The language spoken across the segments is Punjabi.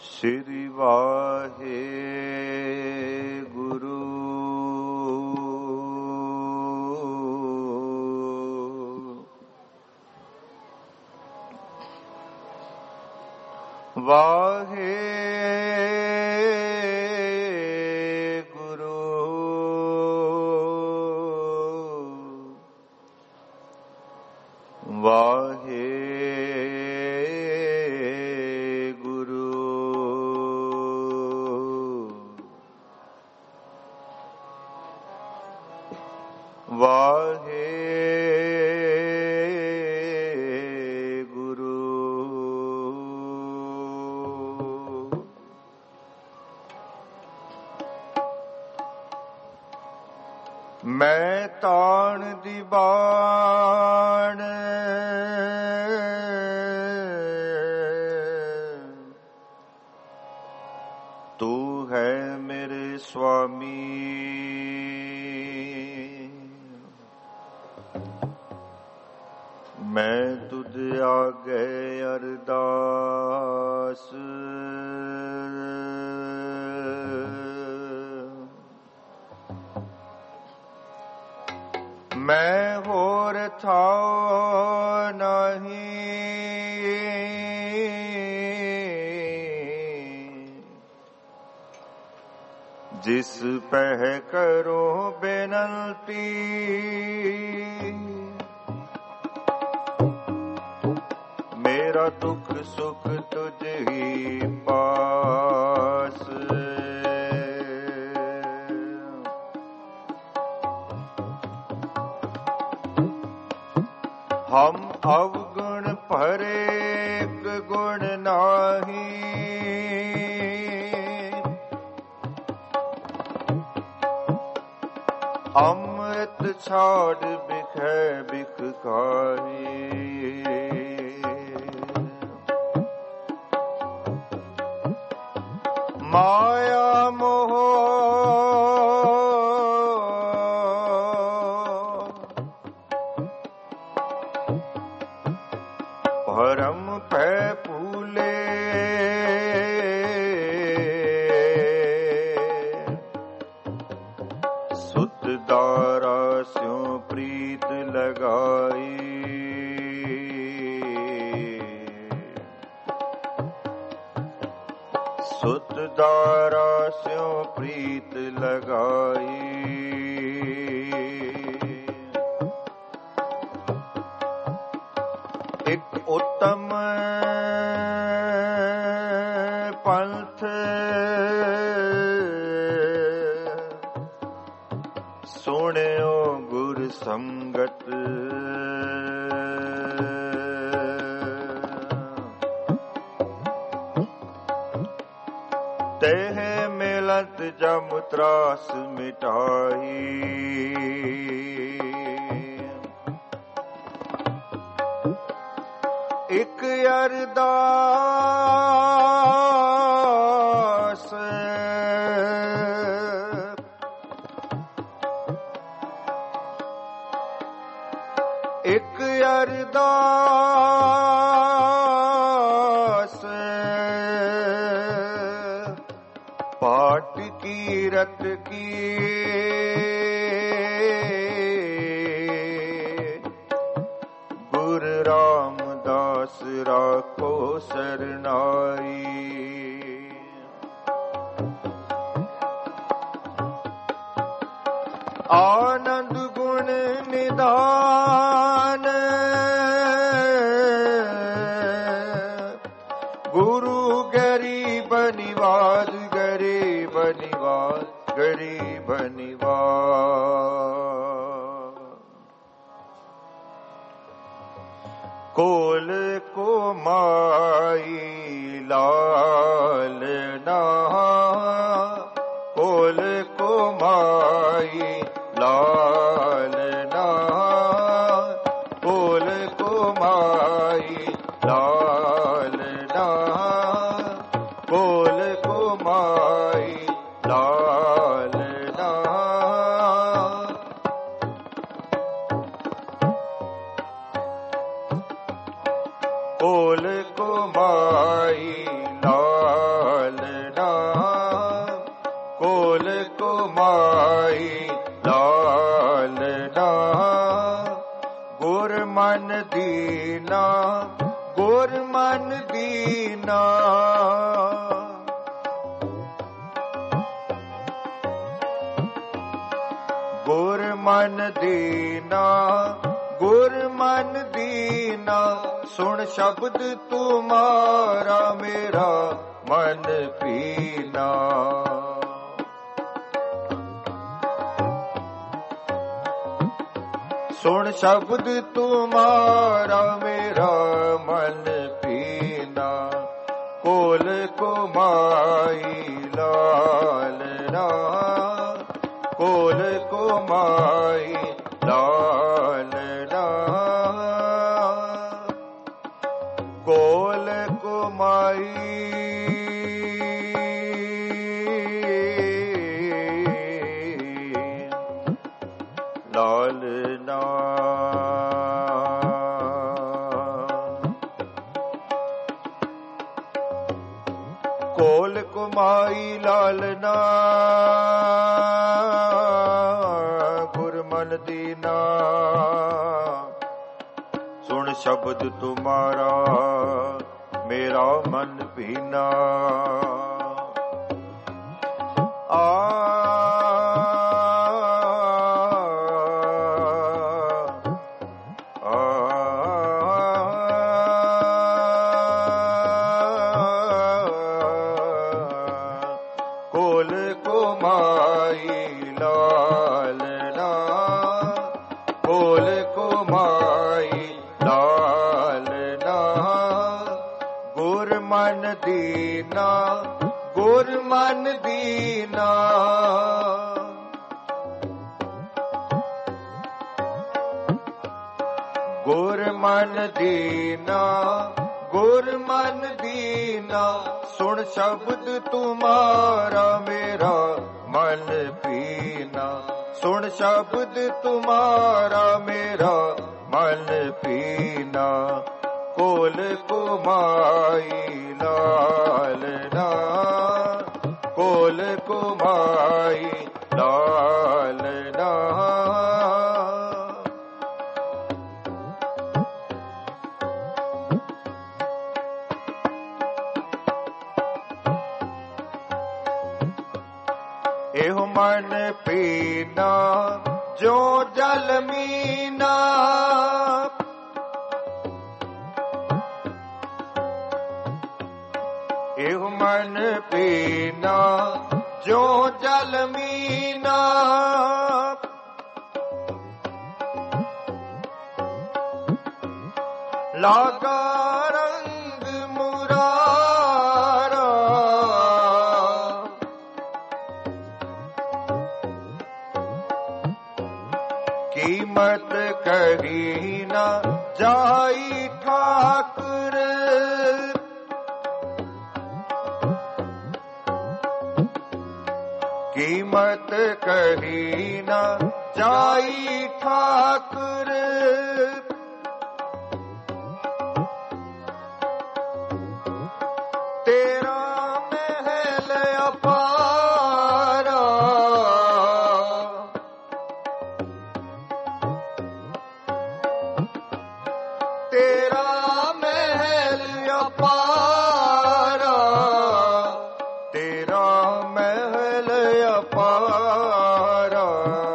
ਸ੍ਰੀ ਵਾਹਿਗੁਰੂ। ਵਾਹਿਗੁਰੂ ਵਾਹਿਗੁਰੂ ਵਾਹਿਗੁਰੂ। ਮੈਂ ਤਾਣ ਦੀ ਬਾਣ ਤੂੰ ਹੈ ਮੇਰੇ ਸੁਆਮੀ। ਮੈਂ ਤੁਧ ਆਗੇ ਅਰਦਾਸ ਮੈਂ ਹੋਰ ਥਾਉ ਨਹੀਂ। ਜਿਸ ਪਹਿ ਕਰੋ ਬੇਨੰਤੀ ਮੇਰਾ ਦੁੱਖ ਸੁਖ ਤੁਝ ਹੀ ਪਾਸ। ਹਮ ਅਵਗੁਣ ਭਰੇ ਗੁਣ ਨਾਹੀ। ਅੰਮ੍ਰਿਤ ਛਾੜ ਬਿਖੈ ਬਿਖ ਖਾਹੀ। ਮਾਇਆ ਮੋਹ ਭਰਮ ਪੈ ਭੂਲੇ। ਸੁਤ ਦਾਰਾ ਸਿਉ ਪ੍ਰੀਤ ਲਗਾਈ। ਸੁਤ ਦਾਰਾ ਸਿਉ ਪ੍ਰੀਤ ਲਗਾਈ। ਇੱਕ ਉੱਤਮ ਪੰਥ ਸੁਣਿਓ ਗੁਰ ਸੰਗਤ। ਤੇਹ ਮਿਲਤ ਜਮ ਤਰਾਸ ਮਿਟਾਈ। ਇੱਕ ਅਰਦਾਸ ਇੱਕ ਅਰਦਾਸ ਪਾਠ ਕੀਰਤ ਕੀ ਗੁਰ ਰਾਮਦਾਸ ਰਾਖੋ ਸਰਨਾਈ। ਆਨੰਦ ਗੁਣ ਨਿਧਾਨ ਗੁਰੂ ਗਰੀਬ ਨਿਵਾਜ ਗਰੀਬ ਨਿਵਾਜ ਗਰੀਬ ਨਿਵਾਜ। ਕੋਲ ਕੋ ਮਾਈ ਲਾਲਨਾ ਕੋਲ ਕੋ ਮਾਈ ਲਾਲਨਾ ਕੋਲ ਕੋ ਮਾਈ ਲਾਲਨਾ ਕੋਲ ਕੋ ਮਾਈ ਲਾਲਨਾ। ਕੋਲ ਕੋ ਮਾਈ ਲਾਲਨਾ ਦੀਨਾ, ਗੁਰ ਮਨ ਦੀਨਾ। ਗੁਰ ਮਨ ਦੀਨਾ, ਗੁਰ ਮਨ ਦੀਨਾ, ਸੁਣ ਸ਼ਬਦ ਤੁਮਾਰਾ ਮੇਰਾ ਮਨ ਪੀਨਾ। ਸੁਣ ਸ਼ਬਦ ਤੁਮਾਰਾ ਮੇਰਾ ਮਨ ਪੀਨਾ। ਕੋਲ ਕੁਮਾਈ ਲਾਲਨਾ, ਕੋਲ ਕੁਮਾਈ ਲਾਲਨਾ, ਕੋਲ ਕੁਮਾਈ ਲਾਲਨਾ। ਕੋਲ ਕੁਮਾਈ ਲਾਲਨਾ, ਗੁਰ ਮਨ ਦੀਨਾ, ਸੁਣ ਸ਼ਬਦ ਤੁਮਾਰਾ ਮੇਰਾ ਮਨ ਭੀਨਾ। ਕੋਲ ਕੁਮਾਈ ਲਾਲਨਾ, ਕੋਲ ਕੁਮਾਈ ਲਾਲਨਾ, ਗੁਰ ਮਨ ਦੀਨਾ, ਗੁਰ ਮਨ ਦੀਨਾ। ਗੁਰ ਮਨ ਦੀਨਾ, ਗੁਰ ਮਨ ਦੀਨਾ, ਸੁਣ ਸ਼ਬਦ ਤੁਮਾਰਾ ਮੇਰਾ ਮਨ ਪੀਨਾ। ਸੁਣ ਸ਼ਬਦ ਤੁਮਾਰਾ ਮੇਰਾ ਮਨ ਪੀਨਾ। ਕੋਲ ਕੁਮਾਈ ਲਾਲਨਾ, ਕੋਲ ਕੁਮਾਈ ਲਾਲਨਾ। ਇਹੋ ਮਨ ਪੀਨਾ ਜੋ ਜਲ ਮੀਨਾ। ਇਹੋ ਮਨ ਪੀਨਾ ਜੋ ਜਲ ਮੀਨਾ। ਲਾਗਾ ਰੰਗ ਮੁਰਾਰਾ, ਕੀਮਤ ਕਰੀ ਨਾ ਜਾਈ ਠਾਕੁਰ। ਕੀਮਤ ਕਰੀ ਨਾ ਜਾਈ ਠਾਕੁਰ। ਤੇਰਾ ਮਹਿਲ ਅਪਾਰਾ, ਤੇਰਾ ਮਹਿਲ ਅਪਾਰਾ, ਤੇਰਾ ਮਹਿਲ ਅਪਾਰਾ,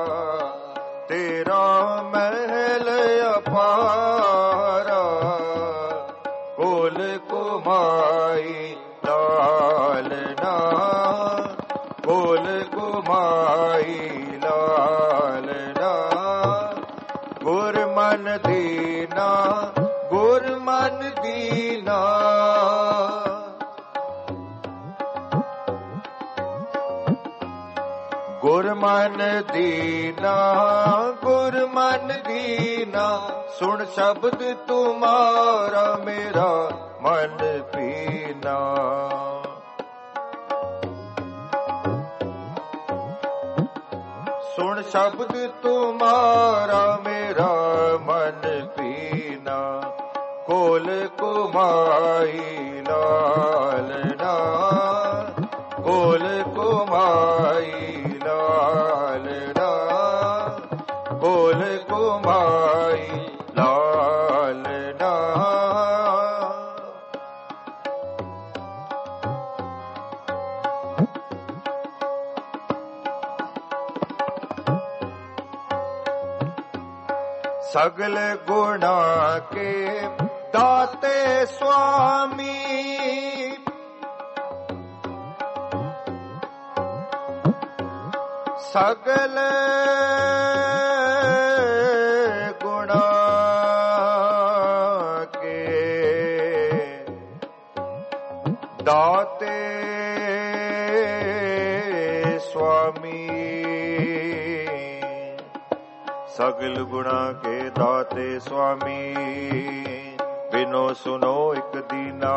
ਤੇਰਾ ਮਹਿਲ ਅਪਾਰਾ। ਕੋਲ ਕੁਮਾਈ ਲਾਲਨਾ, ਕੋਲ ਕੁਮਾਈ ਲਾਲਨਾ, ਗੁਰ ਮਨ ਦੀਨਾ, ਗੁਰ ਮਨ ਦੀਨਾ। ਗੁਰ ਮਨ ਦੀਨਾ, ਗੁਰ ਮਨ ਦੀਨਾ, ਸੁਣ ਸ਼ਬਦ ਤੁਮਾਰਾ ਮੇਰਾ ਮਨ ਪੀਨਾ। ਸੁਣ ਸ਼ਬਦ ਤੁਮਾਰਾ ਮੇਰਾ ਮਨ ਪੀਨਾ। ਕੋਲ ਕੁਮਾਈ ਲਾਲਨਾ, ਕੋਲ ਕੁਮਾਈ ਲਾਲਨਾ, ਕੋਲ ਕੁਮਾਈ ਲਾਲਨਾ। सगल गुणा के दाते स्वामी सगल गुणा के दाते स्वामी सगल गुणा के दाते स्वामी बिनो सुनो एक दीना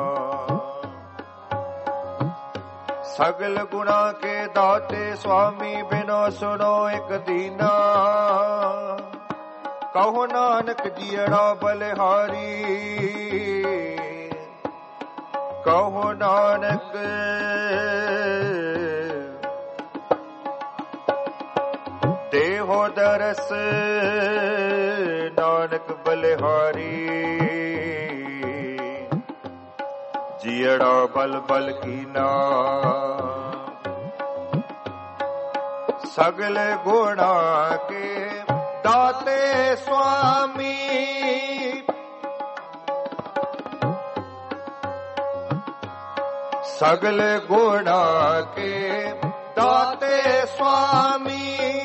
सगल गुणा के दाते स्वामी बिनो सुनो एक दीना कहो नानक जियड़ा बलिहारी कहो नानक देहो दरस नानक बलिहारी जियड़ा बल बल कीना सगल गुणा के दाते स्वामी सगल गुणा के दाते स्वामी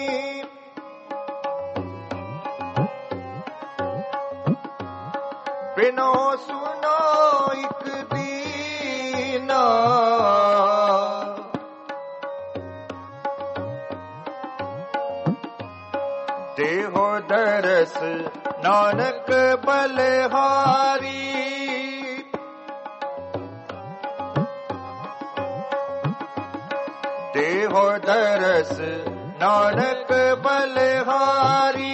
बिनो सुनो एक दीना देहो दरस नानक बलिहारी देहो दरस नानक बलिहारी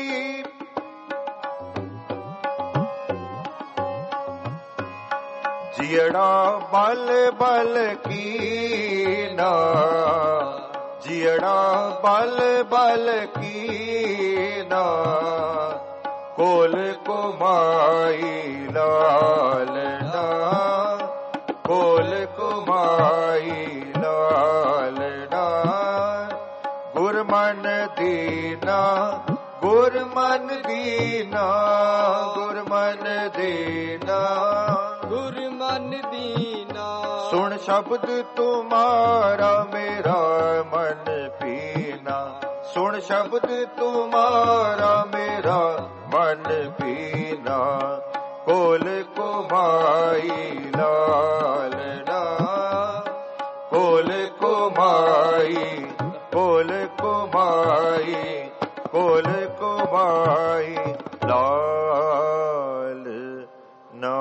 जियड़ा बल बल कीना जियड़ा बल बल कीना कोल कुमाई लालना कोल कुमाई लालना गुरमन दीना गुरमन दीना गुरमन दीना गुरमन दीना सुन शब्द तुम्हारा मेरा मन पीना सुन शब्द तुम्हारा मेरा मन पीना कोल कुमाई लालना कोल कुमाई कोल कुमाई कोल कुमाई लाल ना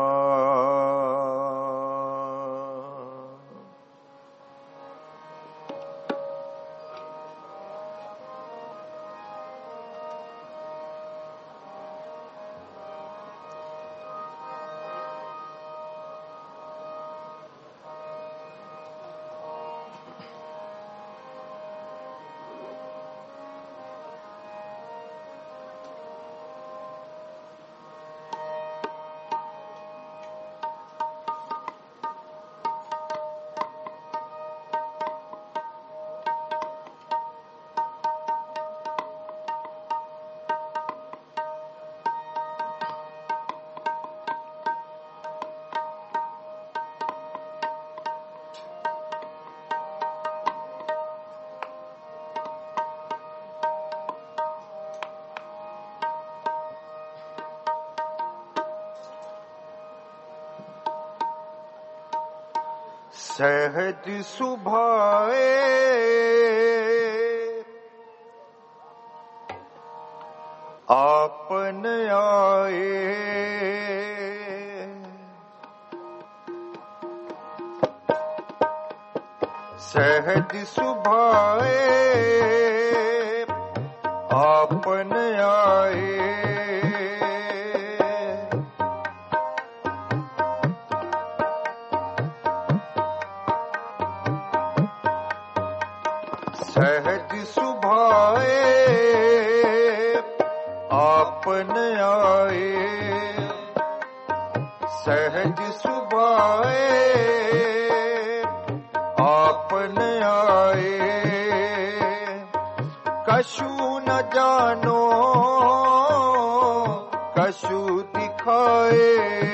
सहज सुभाए आपन आए सहज सुभाए आपन आए सहज सुभाए आपन आए सहज सुभाए आपन आए कछु न जानो कछु दिखाए।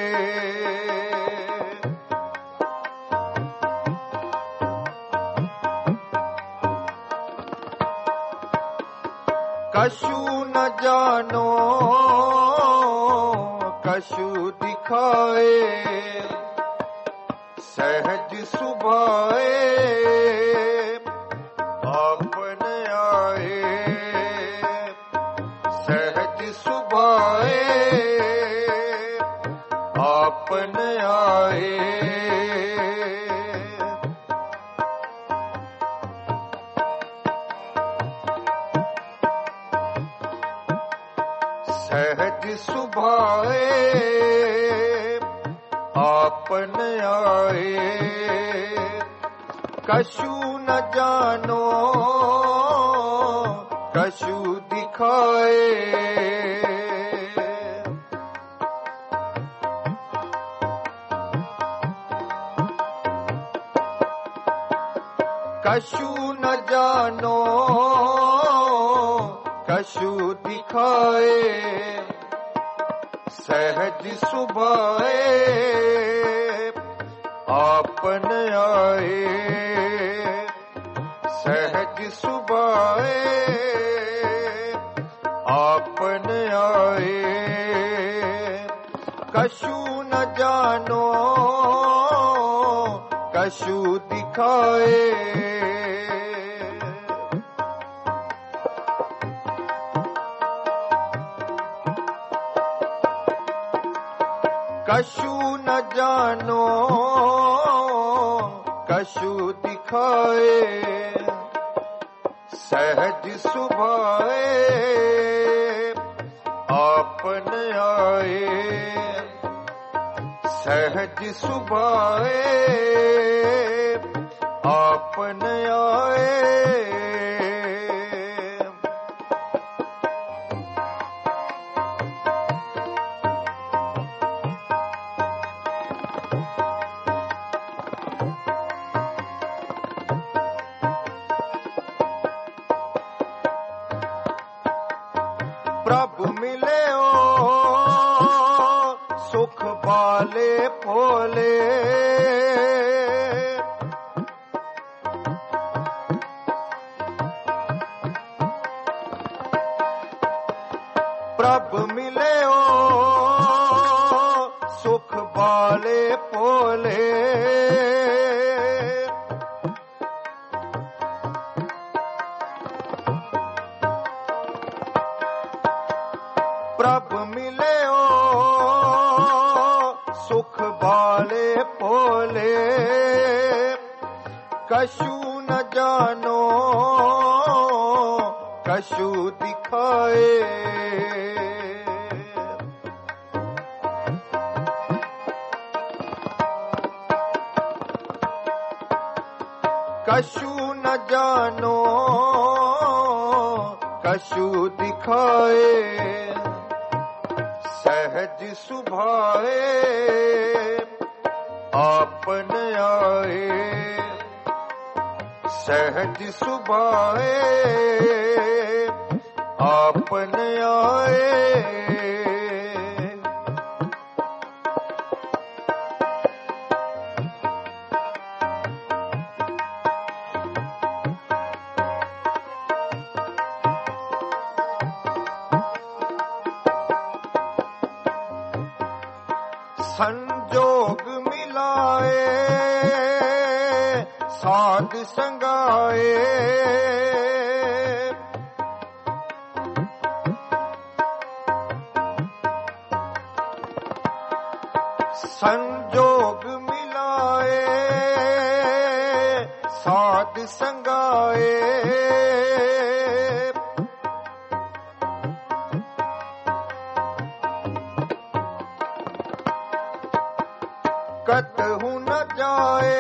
कछु न जानो कछु दिखाए। सहज सुभाए आपन आए। सहज सुभाए आपन आए। सहज सुभाए आपन आए। कछु न जानो कछु दिखाए। कछु न जानो कछु दिखाए। सहज सुभाए आपन आए। सहज सुभाए आपन आए। कछु न जानो कछु दिखाए। कछु न जानो कछु दिखाए। सहज सुभाए आपन आए। सहज सुभाए आपन आए। प्रभु मिले सुख बाले भोले। प्रभु मिले सुख बाले भोले। प्रभु मिले सुख बाले भोले। कछु न जानो कछु दिखाए। कछु न जानो कछु दिखाए। सहज सुभाए आपन आए। सहज सुभाए आपन आए। संजोग मिलाए साध संगाए। संजोग मिलाए साध संगाए। कतहु न जाए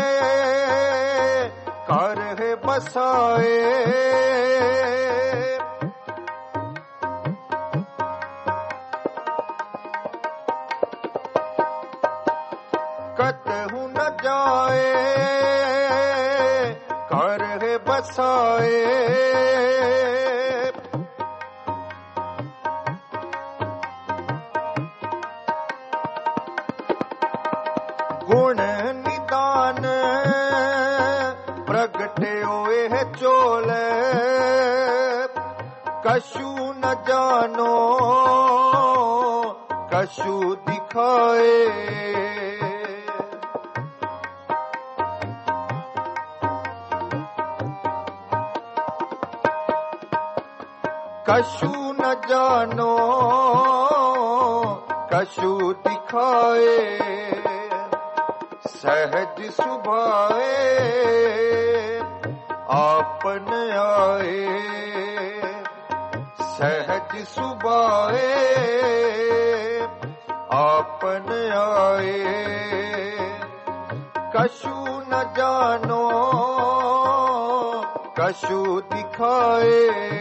कर है बसाए। कतहु न जाए कर है बसाए। गुण निदान प्रगटे होए चोले कछु न जानो कछु दिखाए कछु न जानो कछु दिखाए सहज सुभाए आपन आए सहज सुभाए आपन आए कछु न जानो कछु दिखाए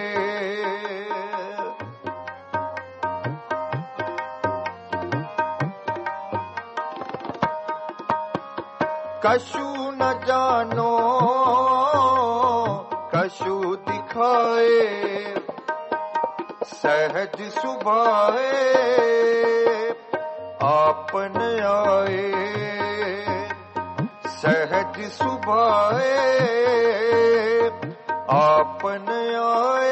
कछु न जानो कछु दिखाए सहज सुभाए आपन आए सहज सुभाए आपन आए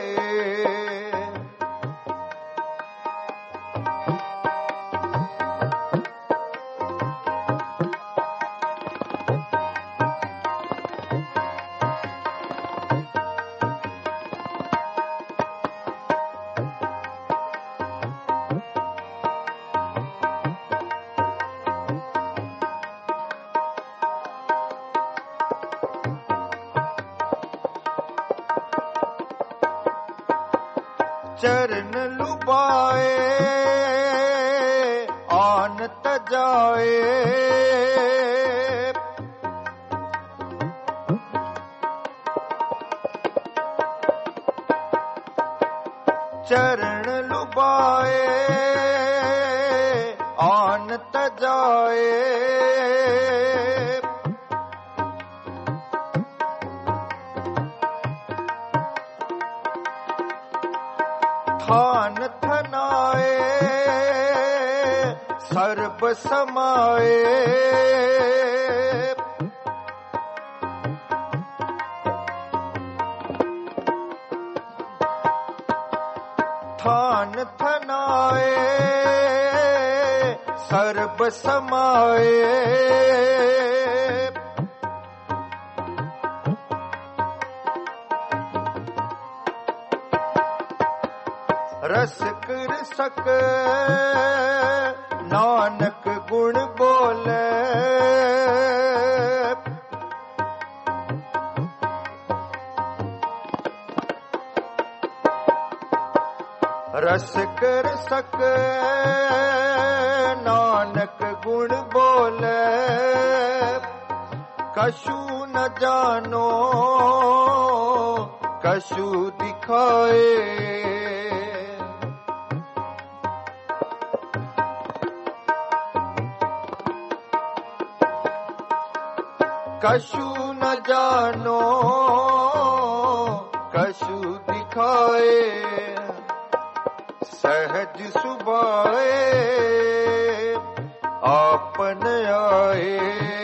चरण लुभाए आन तजाए चरण लुभाए आन तजाए थान थनाए सर्ब समाए थान थनाए सर्ब समाए रस कर सक नानक गुण बोले रस कर सक नानक गुण बोले कछु न जानो कछु दिखाए कछु न जानो कछु दिखाए सहज सुभाए आपन आए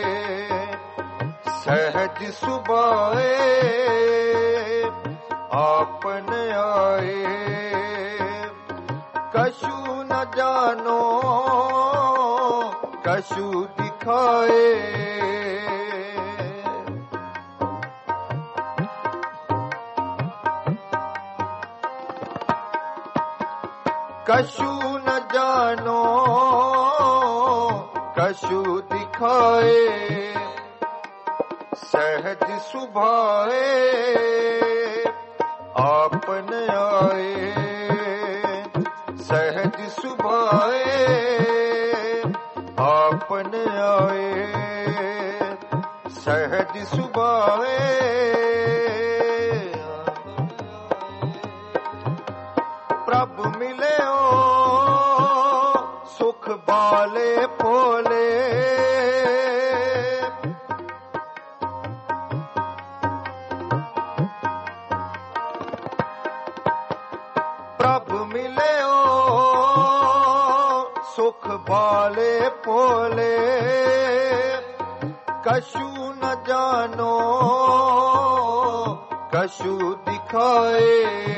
सहज सुभाए आपन आए कछु न जानो कछु दिखाए कछु न जानो कछु दिखाए सहज सुभाए आपन आए सहज सुभाए आपन आए सहज सुभाए प्रभु मिले सुख बाले फोले प्रभु मिले सुख बाले फोले कछु न जानो कछु दिखाए,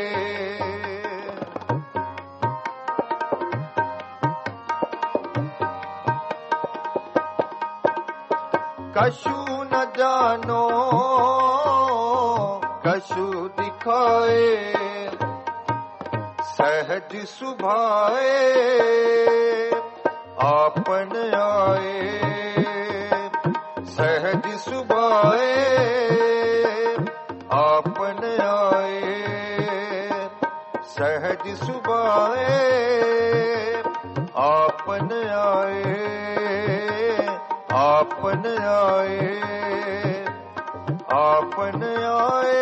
कछु न जानो कछु दिखाए, सहज सुभाए आपन आए, सहज सुभाए आपन आए, सहज सुभाए आपन आए, आपन आए, आपन आए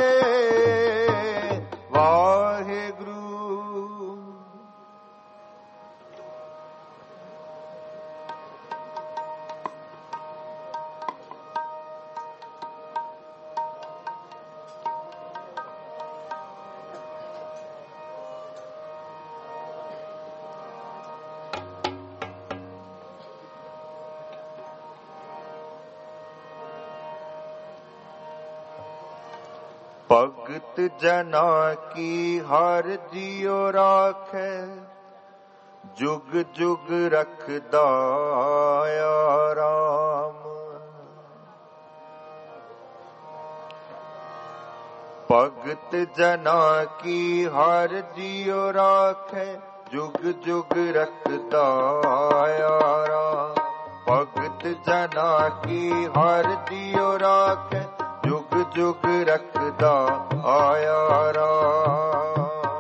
वाहेगुरु। भगत जना की हर जियो राखै, जुग जुग रखदा राम। भगत जना की हर जियो राखै, जुग जुग रखदा राम। भगत जना की हर जियो राखै, जुग जुग रखदा आया राम।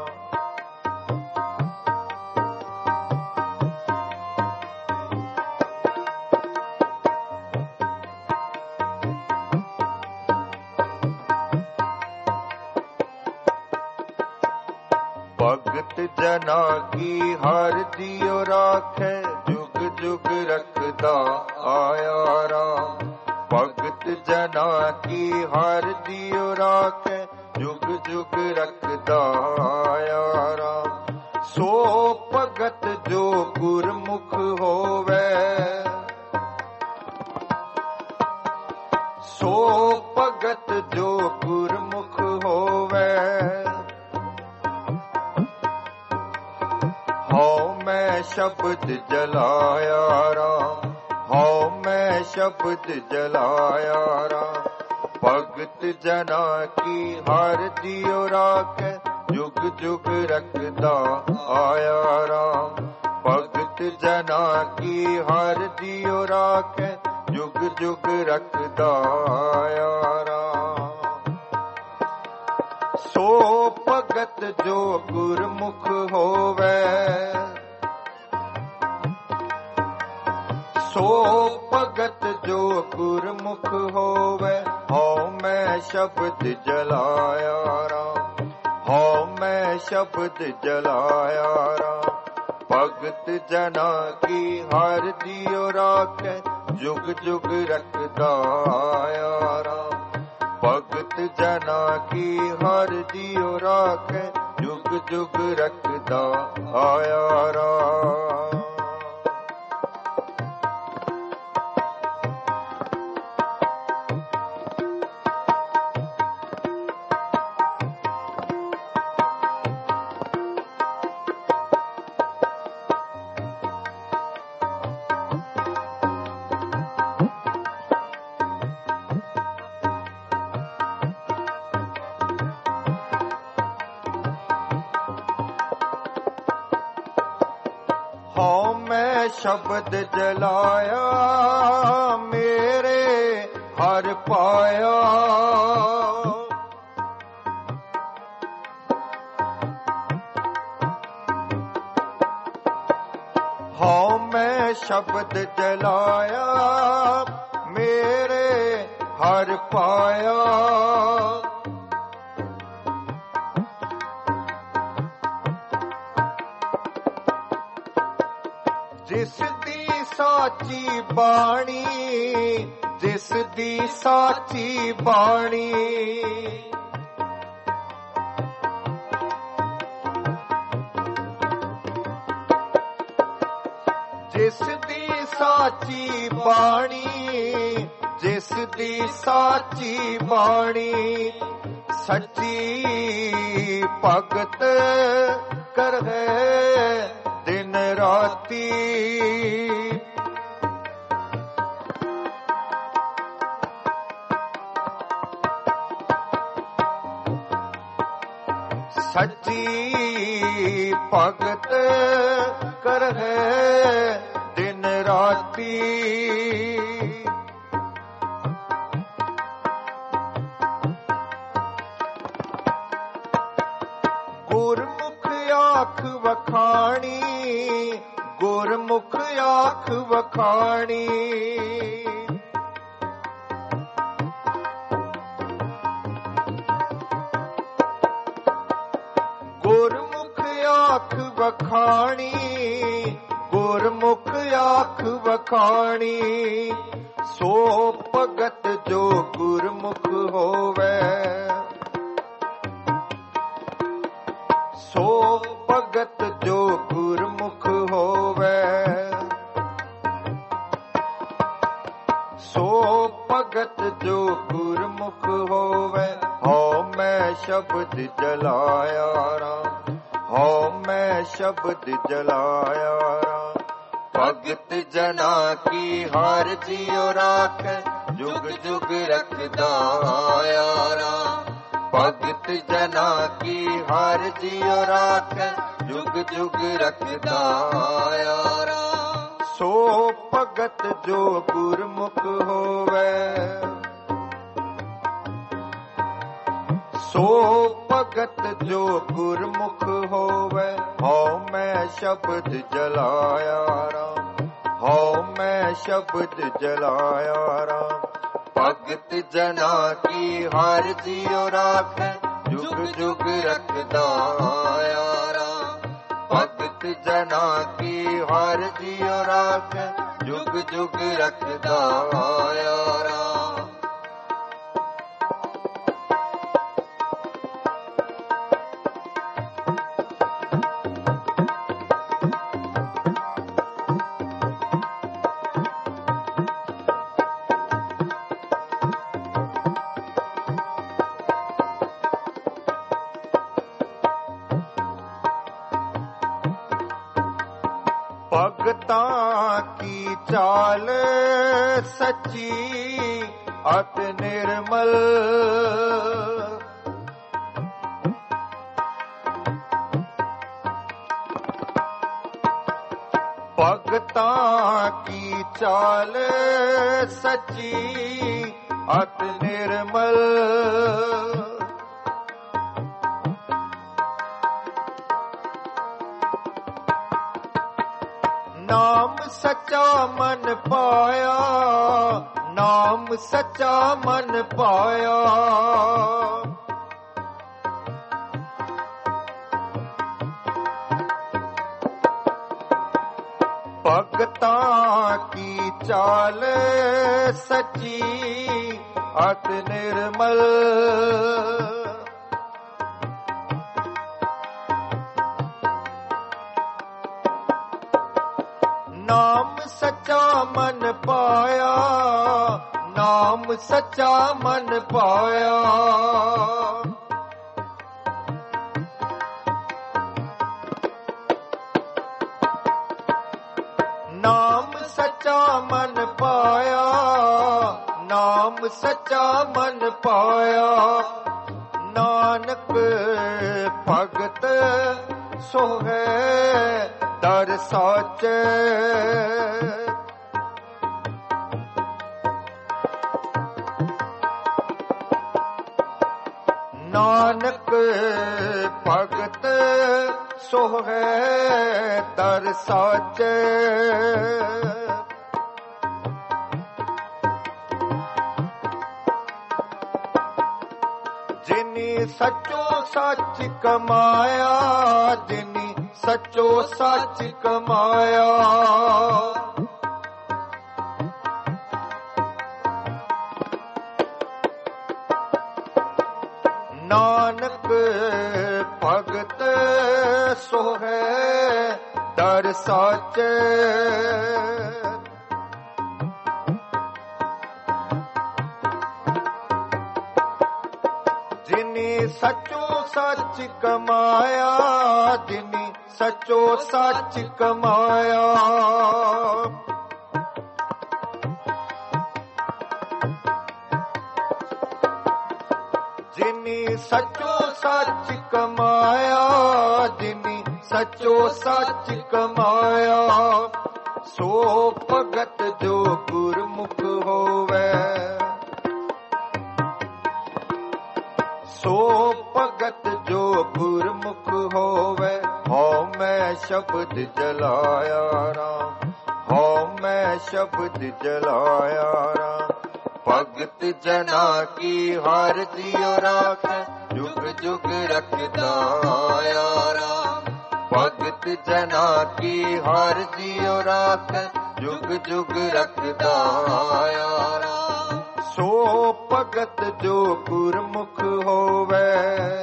भगत जना की हर जियो राखै, जुग जुग रखदा आया राम। भगत जना की हर जियो राखै, जुग जुग रखदा आया राम। सो भगत जो गुरमुख होवै, सो भगत जो गुरमुख होवै। हौ मैं शब्द जलाया राम, हौ मैं शब्द जलाया राम। भगत जना की हर जियो राखै, जुग जुग रखदा आया राम। भगत जना की हर जियो राखै, जुग जुग रखदा आया राम। सो भगत जो गुरमुख होवै, सो भगत जो गुरमुख होवै। हौ मैं शब्द जलाया राम, हौ मैं शब्द जलाया राम। भगत जना की हर जियो राखै, जुग जुग रखदा आया राम। भगत जना की हर जियो राखै, जुग जुग रखदा आया राम। हौ मैं शब्द जलाया, मेरे हर पाया। हौ मैं शब्द जलाया, मेरे हर पाया। जिस दी साची बाणी, जिस दी साची बाणी। जिस दी साची बाणी, ਜਿਸ ਦੀ ਸਾਚੀ ਬਾਣੀ ਸੱਚੀ ਭਗਤ ਕਰਹਿ ਦਿਨ ਰਾਤੀ ਸੱਚੀ ਭਗਤ ਕਰਹਿ ਦਿਨ ਰਾਤੀ ਗੁਰਮੁਖ ਆਖ ਵਖਾਣੀ ਗੁਰਮੁਖ ਆਖ ਵਖਾਣੀ ਗੁਰਮੁਖ ਆਖ ਵਖਾਣੀ ਗੁਰਮੁਖ ਆਖ ਵਖਾਣੀ ਸੋ ਭਗਤ ਜੋ ਗੁਰਮੁਖ ਹੋਵੇ ਸੋ ਭਗਤ ਜੋ ਗੁਰਮੁਖ ਹੋਵੇ ਸੋ ਭਗਤ ਜੋ ਗੁਰਮੁਖ ਹੋਵੇ ਹਉ ਮੈਂ ਸ਼ਬਦ ਜਲਾਇਆ ਰਾਮ ਹਉ ਮੈਂ ਸ਼ਬਦ ਜਲਾਇਆ ਰਾਮ ਭਗਤ ਜਨਾ ਕੀ ਹਰ ਜੀਉ ਰਾਖੈ ਜੁਗ ਜੁਗ ਰਖਦਾ ਆਇਆ ਰਾਮ ਭਗਤ ਜਨਾ ਕੀ ਹਰ ਜੀਉ ਰਾਖੈ ਜੁਗ ਜੁਗ ਰਖਦਾ ਆਇਆ ਰਾਮ ਸੋ ਭਗਤ ਜੋ ਗੁਰਮੁਖ ਹੋਵੇ ਸੋ ਭਗਤ ਜੋ ਗੁਰਮੁਖ ਹੋਵੇ ਹਉ ਮੈਂ ਸ਼ਬਦ ਜਲਾਇਆ ਰਾਮ ਹਉ ਮੈਂ ਸ਼ਬਦ ਜਲਾਇਆ ਰਾਮ ਭਗਤ ਜਨਾ ਕੀ ਹਰ ਜੀਉ ਰਾਖੈ ਜੁਗ ਜੁਗ ਰਖਦਾ ਆਇਆ ਰਾਮ ਭਗਤ ਜਨਾ ਕੀ ਹਰ ਜੀਉ ਰਾਖੈ ਜੁਗ ਜੁਗ ਰਖਦਾ ਆਇਆ ਰਾਮ ਭਗਤਾਂ ਕੀ ਚਾਲ ਸੱਚੀ ਅਤ ਨਿਰਮਲ ਭਗਤਾਂ ਕੀ ਚਾਲ ਸੱਚੀ ਅਤ ਨਿਰਮਲ ਨਾਮ ਸੱਚਾ ਮਨ ਪਾਇਆ ਨਾਮ ਸੱਚਾ ਮਨ ਪਾਇਆ ਭਗਤਾਂ ਕੀ ਚਾਲ ਸੱਚੀ ਅਤ ਨਿਰਮਲ ਨਾਮ ਸੱਚਾ ਮਨ ਪਾਇਆ ਨਾਮ ਸੱਚਾ ਮਨ ਪਾਇਆ ਨਾਮ ਸੱਚਾ ਮਨ ਪਾਇਆ ਨਾਮ ਸੱਚਾ ਮਨ ਪਾਇਆ ਨਾਨਕ ਭਗਤ ਸੋਹੈ ਦਰ ਸਾਚੈ ਨਾਨਕ ਭਗਤ ਸੋਹੈ ਦਰ ਸਾਚੈ ਜਿਨੀ ਸੱਚੋ ਸੱਚ ਕਮਾਇਆ ਜਿਨੀ ਸੱਚੋ ਸੱਚ ਕਮਾਇਆ ਨਾਨਕ ਭਗਤ ਸੋਹੈ ਦਰ ਸਾਚੈ ਜਿਨੀ ਸਚੋ ਸੱਚ ਕਮਾਇਆ, ਜਿਨੀ ਸਚੋ ਸੱਚ ਕਮਾਇਆ। ਜਿਨੀ ਸਚੋ ਸੱਚ ਕਮਾਇਆ, ਜਿਨੀ ਸਚੋ ਸੱਚ ਕਮਾਇਆ। ਸੋ ਭਗਤ ਜੋ ਗੁਰਮੁਖ ਹੋਵੇ, ਸੋ ਭਗਤ ਜੋ ਗੁਰਮੁਖ ਹੋਵੇ। ਹਉ ਮੈਂ ਸ਼ਬਦ ਜਲਾਇਆ ਰਾਮ, ਹਉ ਮੈਂ ਸ਼ਬਦ ਜਲਾਇਆ ਰਾਮ। ਭਗਤ ਜਨਾ ਕੀ ਹਰਿ ਜਿਉ ਰਾਖੈ, ਜੁਗ ਜੁਗ ਰਖਦਾ ਆਇਆ ਰਾਮ। ਭਗਤ ਜਨਾ ਕੀ ਹਰਿ ਜਿਉ ਰਾਖੈ, ਜੁਗ ਜੁਗ ਰਖਦਾ ਆਇਆ ਰਾਮ। ਸੋ ਭਗਤ ਜੋ ਗੁਰਮੁਖ ਹੋਵੇ,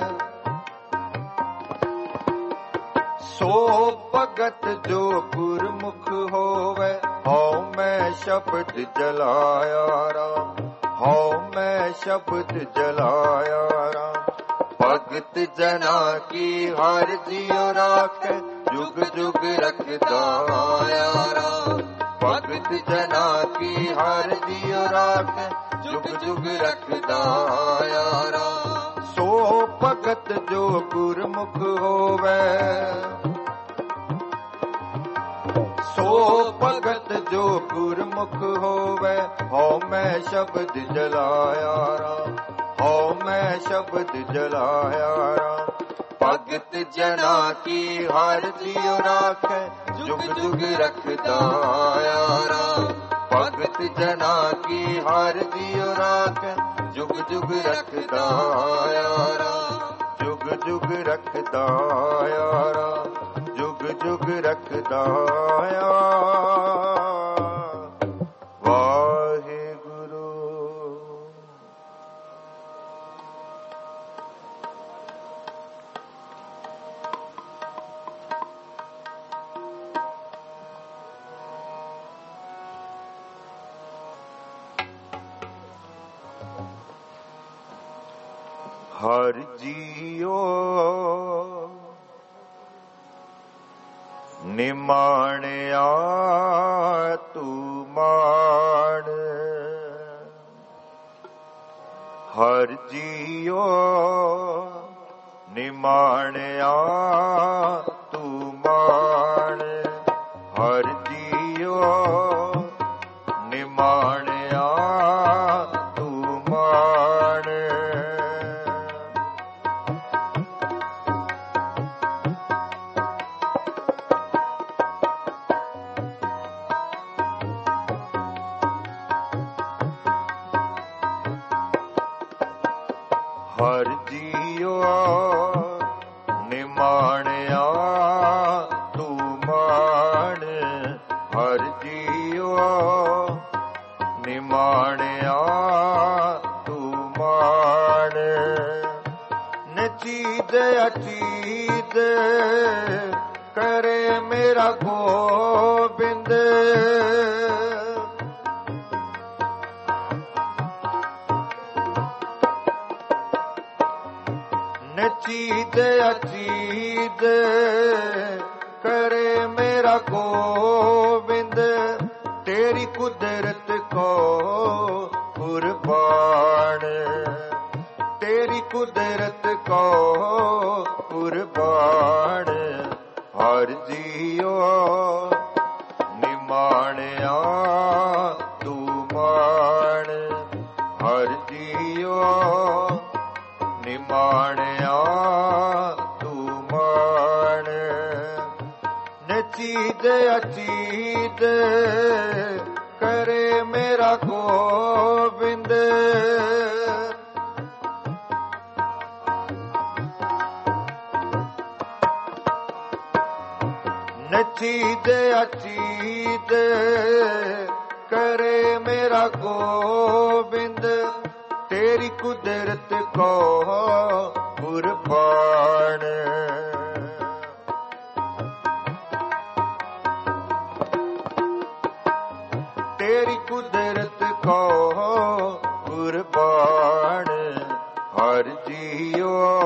ਸੋ ਭਗਤ ਜੋ ਗੁਰਮੁਖ ਹੋਵੇ। ਹਉ ਮੈਂ ਸ਼ਬਦ ਜਲਾਇਆ ਰਾਮ, ਹਉ ਮੈਂ ਸ਼ਬਦ ਜਲਾਇਆ ਰਾਮ। ਭਗਤ ਜਨਾ ਕੀ ਹਰਿ ਜਿਉ ਰਾਖੈ, ਜੁਗ ਜੁਗ ਰਖਦਾ ਆਇਆ ਰਾਮ। ਭਗਤ ਜਨਾ ਕੀ ਹਰਿ ਜਿਉ ਰਾਖੈ, ਜੁਗ ਜੁਗ ਰਖਦਾ ਆਇਆ ਰਾਮ। ਸੋ ਭਗਤ ਜੋ ਗੁਰਮੁਖ ਹੋਵੇ, ਸੋ ਭਗਤ ਜੋ ਗੁਰਮੁਖ ਹੋਵੇ। ਹਉ ਮੈਂ ਸ਼ਬਦ ਜਲਾਇਆ ਰਾਮ, ਹਉ ਮੈਂ ਸ਼ਬਦ ਜਲਾਇਆ ਰਾਮ। ਭਗਤ ਜਨਾ ਕੀ ਹਰਿ ਜਿਉ ਰਾਖੈ, ਜੁਗ ਜੁਗ ਰਖਦਾ ਆਇਆ ਰਾਮ। ਭਗਤ ਜਨਾ ਕੀ ਹਰਿ ਜਿਉ ਰਾਖੈ, ਜੁਗ ਜੁਗ ਰਖਦਾ ਆਇਆ ਰਾਮ। ਜੁਗ ਜੁਗ ਰਖਦਾ ਆਇਆ ਰਾਮ, ਜੁਗ ਜੁਗ ਰਖਦਾ ਆਇਆ। ਵਾਹਿਗੁਰੂ। ਹਰਿ ਜੀਓ ਨਿਮਾਣਿਆ ਤੂੰ ਮਾਣ। ਹਰਿ ਜੀਓ ਨਿਮਾਣਿਆ ਤੂੰ ਮਾਣ। ਹਰਿ ਜੀਓ ਨਿਮਾਣਿਆ ਤੂੰ ਮਾਣ। ਹਰਿ ਜੀਓ ਨਿਮਾਣਿਆ ਤੂੰ ਮਾਣ। ਹਰਿ ਜੀਓ ਨਿਮਾਣਿਆ ਤੂੰ ਮਾਣ। ਨਚੀਦ ਅਚੀਦ ਕਰੇ ਮੇਰਾ ਗੋਬਿੰਦ। ਨਚੀਦ ਅਚੀਦ ਕਰੇ ਮੇਰਾ ਗੋਬਿੰਦ। ਤੇਰੀ ਕੁਦਰਤ ਕੋ ਕੁਰਬਾਨ। ਤੇਰੀ ਕੁਦਰਤ ਕੋ ਕੁਰਬਾਨ। ਹਰਿ ਜੀਓ ਨਿਮਾਣਿਆ ਤੂੰ ਮਾਣ। ਹਰਿ ਜੀਓ ਨਿਮਾਣਿਆ ਤੂੰ ਮਾਣ। ਨਚੀਦ ਅਚੀਦ ਕਰੇ ਮੇਰਾ ਗੋਬਿੰਦ। ਨਚੀਦ ਅਚੀਦ ਕਰੇ ਮੇਰਾ ਗੋਬਿੰਦ। ਤੇਰੀ ਕੁਦਰਤ ਕੋ ਕੁਰਬਾਨ। ਤੇਰੀ ਕੁਦਰਤ ਕੋ ਕੁਰਬਾਨ। ਹਰਿ ਜੀਓ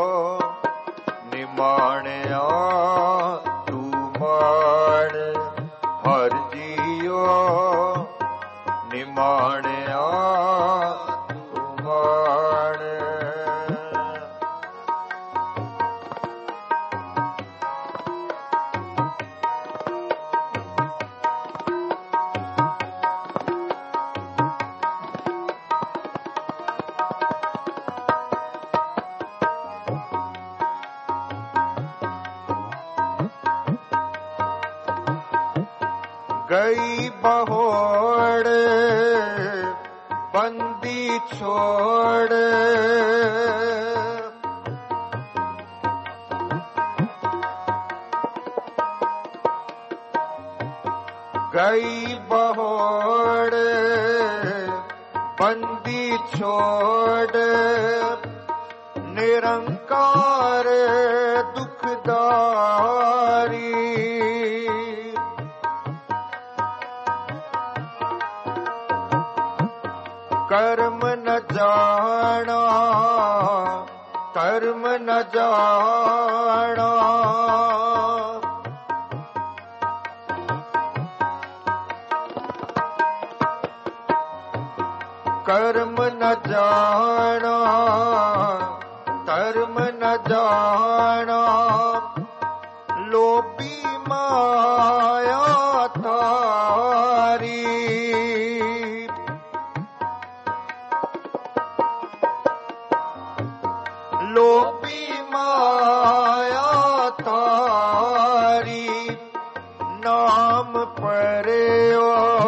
ਗਈ ਬਹੋੜ ਬੰਦੀ ਛੋੜ, ਗਈ ਬਹੋੜ ਬੰਦੀ ਛੋੜ, ਨਿਰੰਕਾਰ ਦੁਖਦਾਰੀ, ਕਰਮ ਨ ਜਾਣਾ ਧਰਮ ਨ ਜਾਣਾ, ਕਰਮ ਨ ਜਾਣਾ ਧਰਮ ਨ ਜਾਣਾ, ਲੋਭੀ ਮਾਇਆ ਧਾਰੀ, ਲੋਭੀ ਮਾਇਆ ਧਾਰੀ, ਨਾਮ ਪਰਿਓ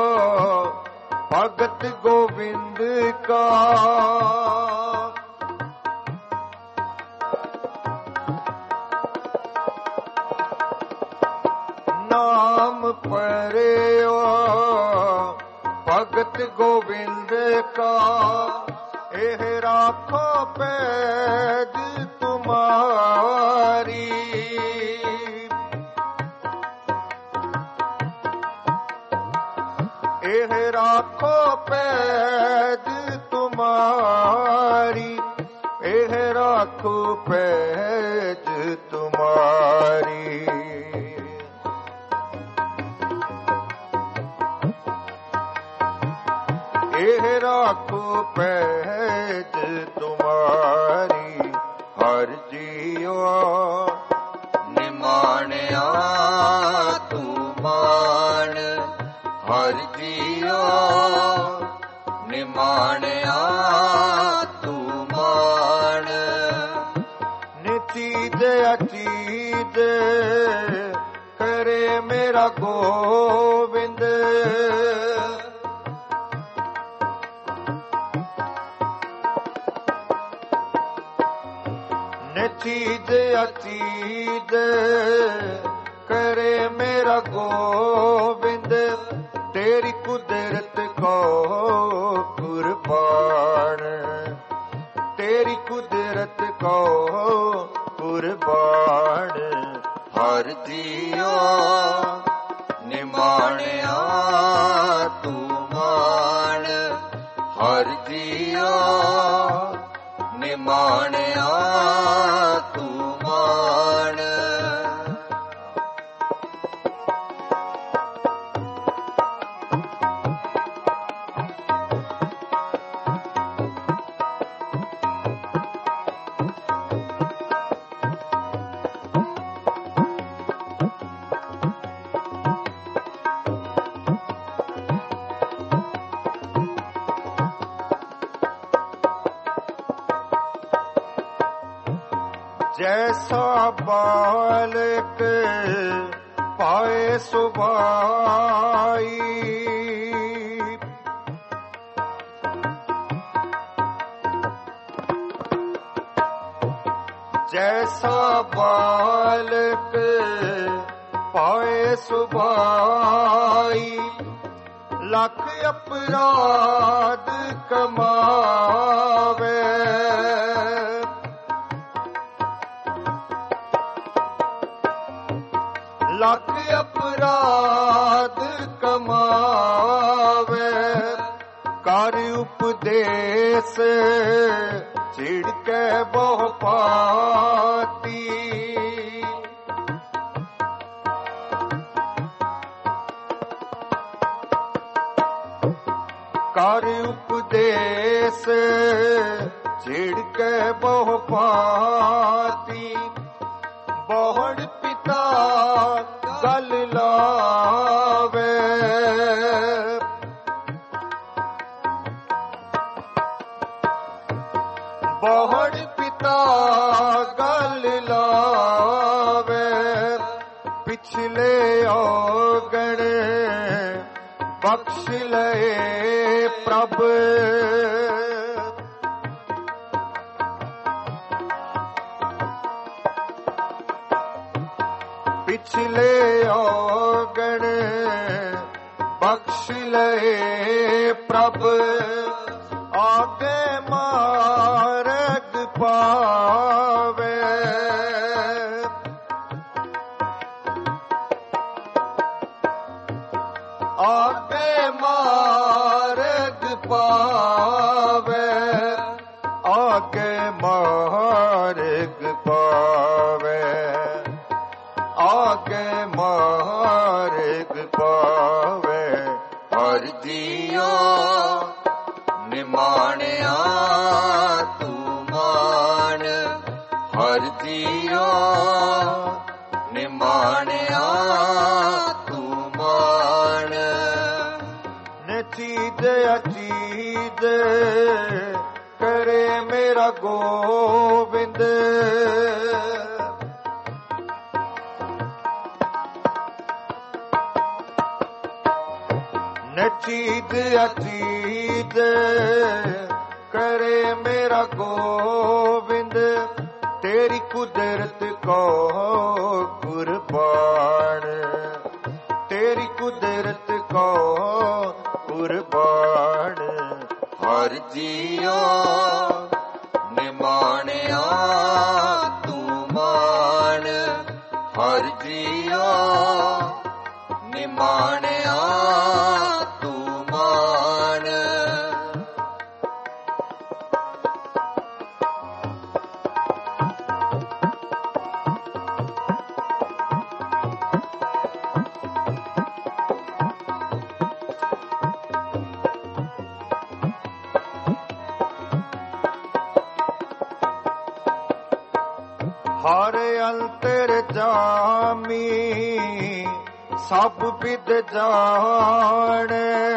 ਭਗਤ ਗੋਬਿੰਦ ਕਾ, ਨਾਮ ਪਰਿਓ ਭਗਤ ਗੋਬਿੰਦ ਕਾ, ਇਹ ਰਾਖੋ ਪੈਜ ਤੁਮਾਰੀ, ਇਹ ਰਾਖੋ ਪੈਜ ਤੁਮਾਰੀ, ਇਹ ਰਾਖੋ ਪੈਜ ਤੁਮਾਰੀ, ਇਹ ਰਾਖੋ ਪੈਜ ਤੁਮਾਰੀ, ਹਰਿ ਜੀਓ ਨਿਮਾਣਿਆ ਤੂੰ ਮਾਣ, ਹਰਿ ਜੀਓ ਨਿਮਾਣਿਆ ਤੂੰ ਮਾਣ, ਨਿਚੀਜ ਅਚੀਜ ਕਰੇ ਮੇਰਾ ਗੋਬਿੰਦ, ਨਿਚੀਜ ਅਚੀਜ ਕਰੇ ਮੇਰਾ ਗੋਬਿੰਦ, ਤੇਰੀ ਕੁਦਰਤ ਕੋ ਕੁਰਬਾਨ, ਤੇਰੀ ਕੁਦਰਤ ਕੋ ਕੁਰਬਾਨ, ਹਰਿ ਜੀਓ ਨਿਮਾਣਿਆ ਤੂੰ ਮਾਣ, ਹਰਿ ਜੀਓ ਨਿਮਾਣਿਆ ਤੂੰ ਮਾਣ, ਜੈਸਾ ਬਾਲਕ ਪਾਏ ਸੁਭਾਈ, ਜੈਸਾ ਬਾਲਕ ਪਾਏ ਸੁਭਾਈ, ਲੱਖ ਅਪਰਾਧ ਕਮਾਵੇ, ਲੱਖ ਅਪਰਾਧ ਕਮਾਵੇ, ਕਰ ਉਪਦੇਸ ਛਿੜਕੇ ਬਹੁ ਪਾਤੀ, ਕਰ ਉਪਦੇਸ ਛਿੜਕੇ ਬਹੁ ਪਾਤੀ, ਬਹੁੜ ਪਿਤਾ ਗਲ ਲਾਵੇ, ਬਹੁੜ ਪਿਤਾ ਗਲ ਲਾਵੇ, ਪਿਛਲੇ ਔਗਣ ਬਖਸ਼ ਲਏ ਪ੍ਰਭ। ਪਿਛਲੇ ਔਗਣ ਬਖਸ਼ ਲਏ ਪ੍ਰਭ। ਆਗੇ ਮਾਰਗ ਪਾਵੇ। ਆਗੇ ਮਾਰਗ ਪਾਵੇ। ਆਗੇ ਮਾਰਗ ਪਾਵੇ। ਆਗੇ ਮਾਰਗ ਪਾਵੇ। ਹਰਿ ਜੀਓ ਨਿਮਾਣਿਆ ਤੂੰ ਮਾਣ। ਹਰਿ ਜੀਓ ਨਿਮਾਣਿਆ ਤੂੰ ਮਾਣ। ਨਚੀਜ ਅਚੀਜ ਕਰੇ ਮੇਰਾ ਗੋਬਿੰਦ। ਨਚੀਜ ਅਚੀਜ ਕਰੇ ਮੇਰਾ ਗੋਬਿੰਦ। ਤੇਰੀ ਕੁਦਰਤ ਕੋ ਕੁਰਬਾਨ। ਤੇਰੀ ਕੁਦਰਤ ਕੋ ਕੁਰਬਾਨ। ਹਰਿ ਜੀਓ ਨਿਮਾਣਿਆ ਤੂੰ ਮਾਣ। ਹਰਿ ਜੀਓ ਨਿਮਾਣਿਆ ਤੂੰ ਮਾਣ। ਹਰ ਅੰਤਰ ਜਾਮੀ ਸਭ ਵਿਦ ਜਾਣੈ।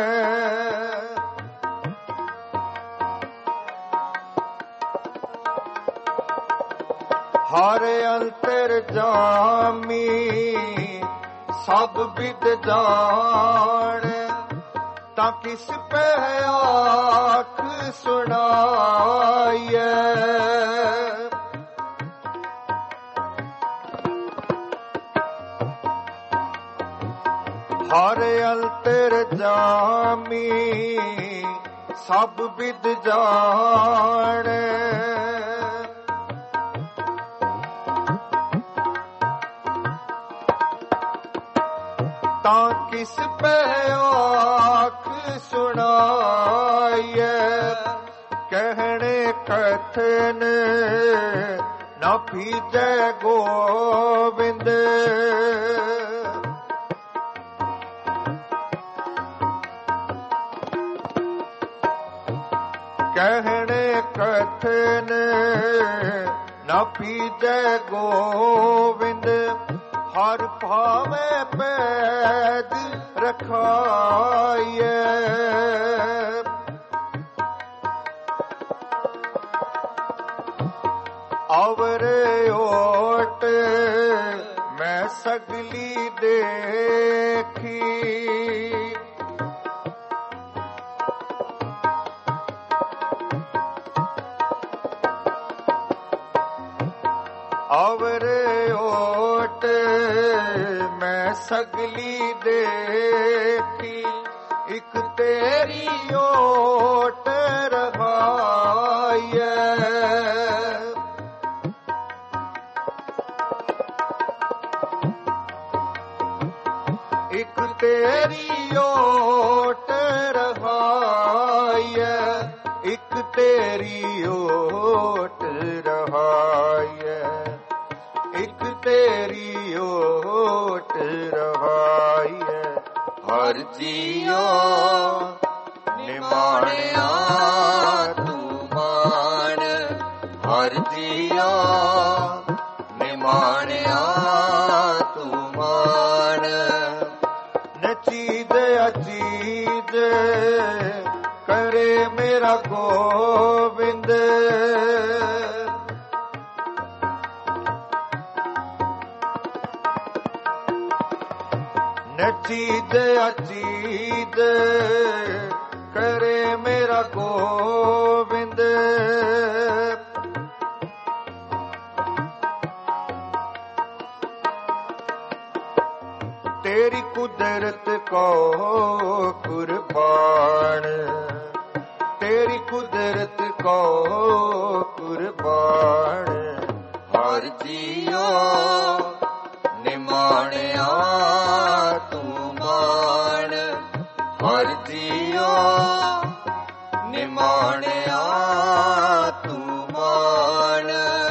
ਹਰ ਅੰਤਰ ਜਾਮੀ ਸਭ ਵਿਦ ਜਾਣੈ। ਤਾਂ ਕਿਸ ਪੈ ਆਖ ਸੁਣਾਈਐ। ਹਰ ਅੰਤਰ ਜਾਮੀ ਸਭ ਵਿਦ ਜਾਣੈ। ਤਾਂ ਕਿਸ ਪੈ ਆਖ ਸੁਣਾਈਐ। ਕਹਿਣੇ ਕਥਨ ਨਾ ਪੀਜੈ ਗੋਬਿੰਦ। ਕਹਿਣੇ ਕਥਨ ਨਾ ਪੀਜੈ ਗੋਬਿੰਦ। ਹਰ ਭਾਵੇਂ ਪੈਜ ਰਖਾਈਐ। ਅਵਰ ਓਟ ਮੈਂ ਸਗਲੀ ਦੇਖੀ। ਅਵਰ ਓਟ ਮੈਂ ਸਗਲੀ ਦੇਖੀ। ਇੱਕ ਤੇਰੀ ਓਟ ਰਹਾਈਐ। ਇੱਕ ਤੇਰੀ ਓਟ ਰਹਾਈਐ। ਇੱਕ ਤੇਰੀ ਓਟ ਰਹਾਈਐ। ਇੱਕ ਤੇਰੀ ਓਟ ਰਹਾਈਐ। ਹਰਿ ਜੀਓ ਨਿਮਾਣਿਆ ਤੂੰ ਮਾਣ। ਹਰਿ ਜੀਓ ਨਿਮਾਣਿਆ ਤੂੰ ਮਾਣ। ਨਚੀਜ ਅਚੀਜ ਕਰੇ ਮੇਰਾ ਗੋਬਿੰਦ। ਚੀਦ ਅਚੀਦ ਕਰੇ ਮੇਰਾ ਗੋਬਿੰਦ। ਤੇਰੀ ਕੁਦਰਤ ਕੋ ਕੁਰਬਾਨ, ਤੇਰੀ ਕੁਦਰਤ ਕੋ ਕੁਰਬਾਨ। ਹਰ ਜੀਓ ਨਿਮਾਣਿਆ ਤੂੰ ਮਾਣ, ਹਰ ਜੀਓ ਨਿਮਾਣਿਆ ਤੂੰ ਮਾਣ।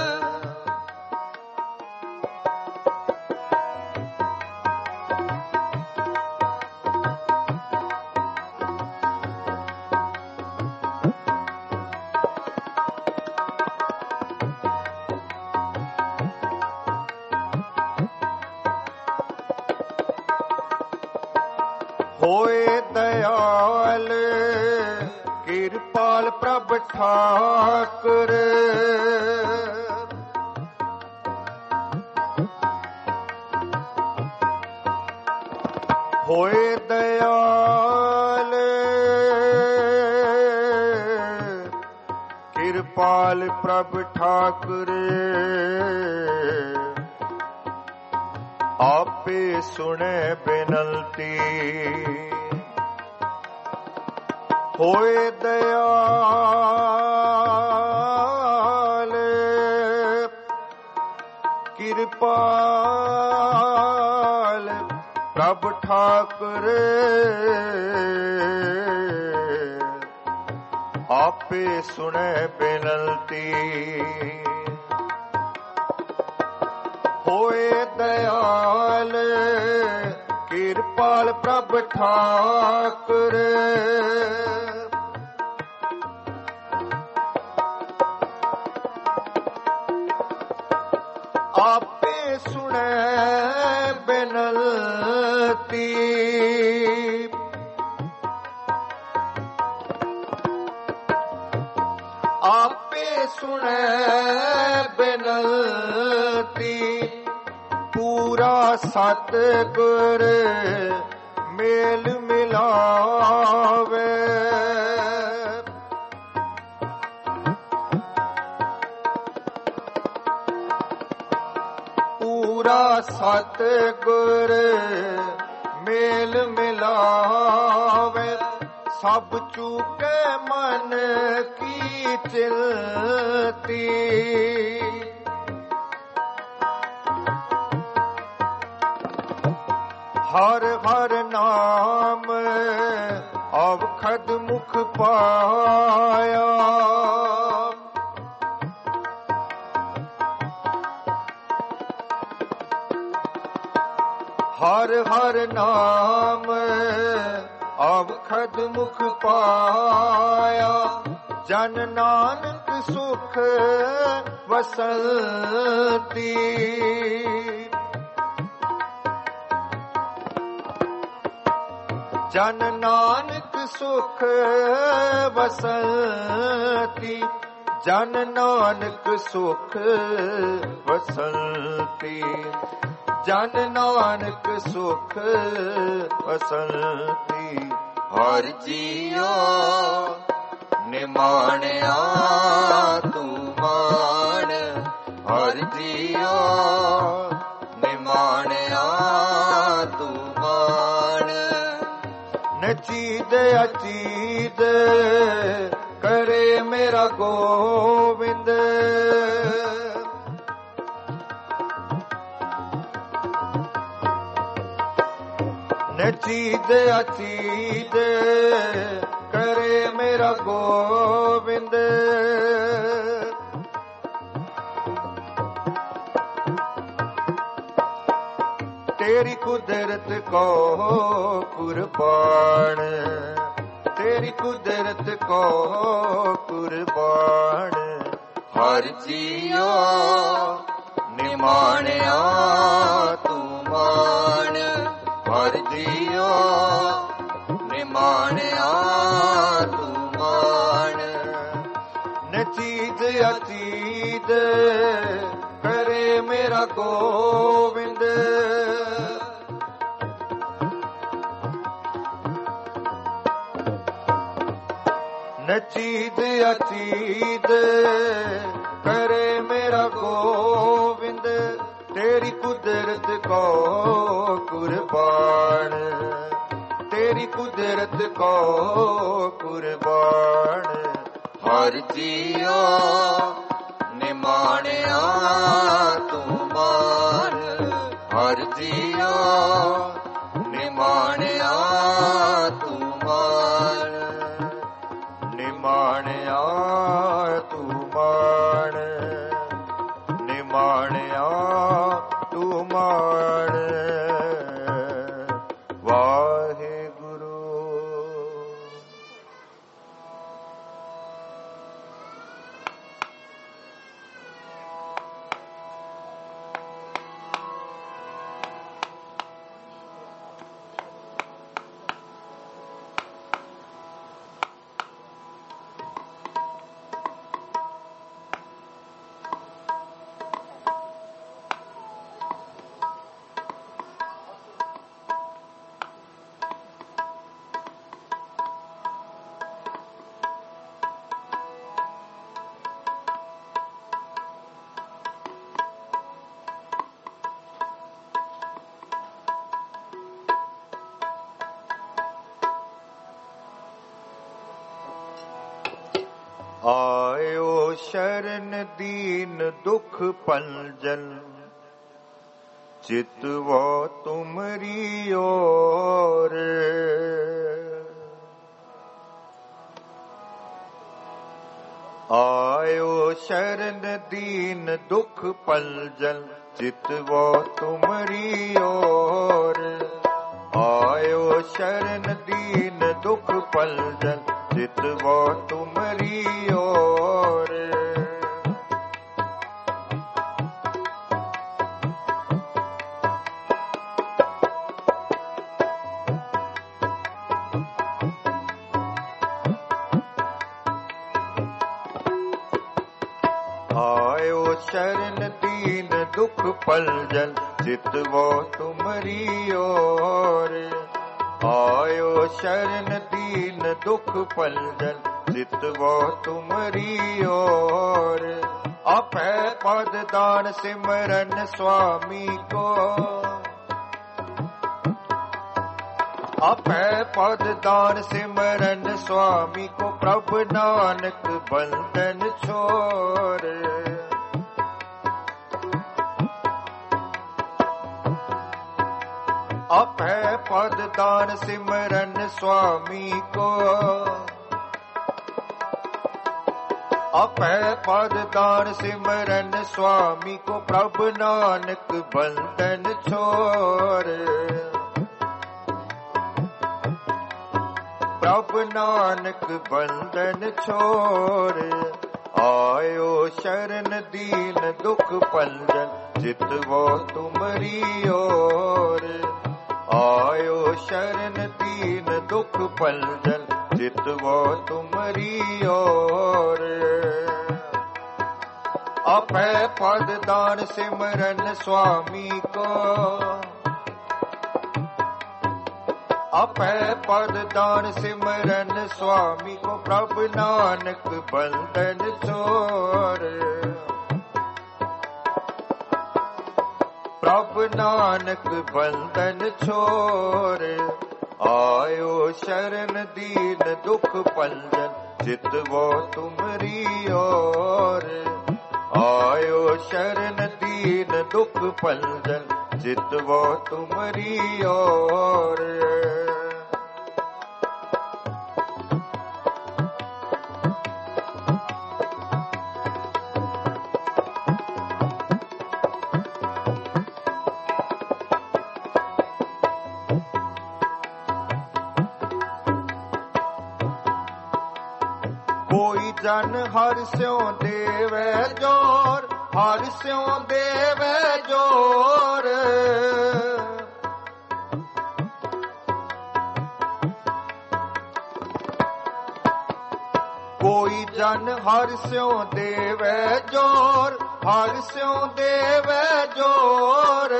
ਹੋਏ ਦਇਆਲ ਕਿਰਪਾਲ ਪ੍ਰਭ ਠਾਕੁਰ, ਹੋਏ ਦਇਆਲ ਕਿਰਪਾਲ ਪ੍ਰਭ ਠਾਕੁਰ। ਆਪੇ ਸੁਣੇ ਬਿਨਲਤੀ, ਹੋਏ ਦਇਆਲ ਕਿਰਪਾਲ ਪ੍ਰਭ ਠਾਕੁਰ। ਆਪੇ ਸੁਣੇ ਬਿਨਲਤੀ, ਹੋਏ ਦਇਆਲ ਕਿਰਪਾਲ ਪ੍ਰਭ ਠਾਕੁਰ। ਆਪੇ ਸੁਣੇ ਬਿਨਲਤੀ, ਆਪੇ ਸੁਣੇ ਬਿਨਲਤੀ। ਪੂਰਾ ਸਤਿਗੁਰ ਮੇਲ ਮਿਲਾਵੇ, ਪੂਰਾ ਸਤਿਗੁਰ ਮੇਲ ਮਿਲਾਵੇ। ਸਭ ਚੂਕੇ ਮਨ ਕੀ ਚਿੰਤੀ, ਹਰ ਹਰ ਨਾਮ ਅਵਖਦ ਮੁਖ ਪਾਇਆ। ਹਰ ਹਰ ਨਾਮ ਅਵਖਦ ਮੁਖ ਪਾਇਆ। ਜਨ ਨਾਨਕ ਸੁਖ ਵਸੰਤੀ, ਜਨ ਨਾਨਕ ਸੁਖ ਵਸੰਤੀ। ਜਨ ਨਾਨਕ ਸੁਖ ਵਸੰਤੀ, ਜਨ ਨਾਨਕ ਸੁਖ ਵਸੰਤੀ। ਹਰ ਜੀਓ ਨਿਮਾਣਿਆ ਤੂੰ ਮਾਣ, ਹਰ ਜੀਓ ਨਿਮਾਣਿਆ ਤੂੰ ਮਾਣ। ਨਚੀਦ ਅਚੀਦ ਕਰੇ ਮੇਰਾ ਗੋਬਿੰਦ, ਨਚੀਦ ਅਚੀਦ ਕਰੇ ਮੇਰਾ ਗੋਬਿੰਦ। ਤੇਰੀ ਕੁਦਰਤ ਕੋ ਕੁਰਬਾਨ, ਤੇਰੀ ਕੁਦਰਤ ਕੋ ਕੁਰਬਾਨ। ਹਰ ਜੀਓ ਨਿਮਾਣਿਆ ਤੂੰ ਮਾਣ, ਹਰ ਜੀਓ ਨਿਮਾਣਿਆ ਤੂੰ ਮਾਣ। ਨਚੀਦ ਅਚੀਦ ਕਰੇ ਮੇਰਾ ਗੋਬਿੰਦ, नचीद अचीद करे मेरा गोविंद, तेरी कुदरत को कुर्बान, तेरी कुदरत को कुर्बान। हर जिया निमाणिया तू मान, हर जिया निमाणिया तू मान, निमाणिया तू मान, निमाणिया तू मान। वाहेगुरु। आयो शरण दीन दुख पंजन, चितवो तुमरी ओर। आयो शरण दीन दुख पंजन, चितवो तुमरी ओर। आयो शरण दीन दुख पंजन, चितवो तुमरी ओर। आयो शरण दीन दुख पंजन, चितवो तुमरी ओर। आयो शरण दीन दुख पंजन, चितवो तुमरी ओर। अपै पद दान सिमरन स्वामी को, अपै पद दान सिमरन स्वामी को। प्रभु नानक बंधन छोड़, अपै पद दान सिमरन स्वामी को। अपै पद दान सिमरन स्वामी को। प्रभु नानक बंधन छोड़, प्रभु नानक बंधन छोड़। आयो शरण दीन दुख पंजन, चितवो तुमरी ओर। आयो शरण दीन दुख पंजन, चितवो तुमरी ओर। अपै पद दान सिमरन स्वामी को। अपै पद दान सिमरन स्वामी को। प्रभु नानक बंधन छोड़, प्रभु नानक बंधन छोड़। आयो शरण दीन दुख पंजन, चितवो तुमरी ओर। आयो शरण दीन दुख पंजन, चितवो तुमरी ओर। कोई जन हर स्यों देवे जोर, हर स्यों देवे जोर। कोई जन हर स्यों देवे जोर, हर स्यों देवे जोर।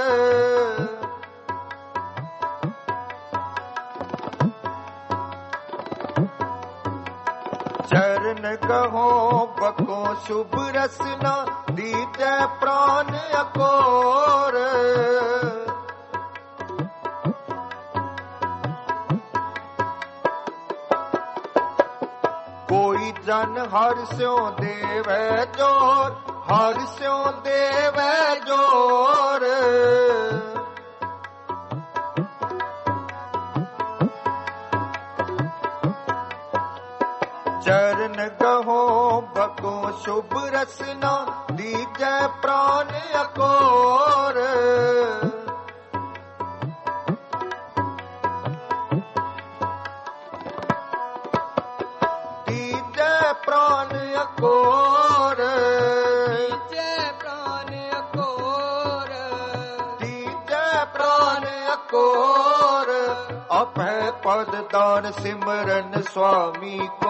चरण कहो बको शुभ रसना, दीजै प्राण अकोर। कोई जन हर स्यों देवै जोर, हर स्यों देवै जोर। चरण कहो बको शुभ रसना, दीजै प्राण अकोर। दीजै प्राण अकोर, दीजै प्राण अकोर, दीजै प्राण अकोर। अभय पद दान सिमरन स्वामी को,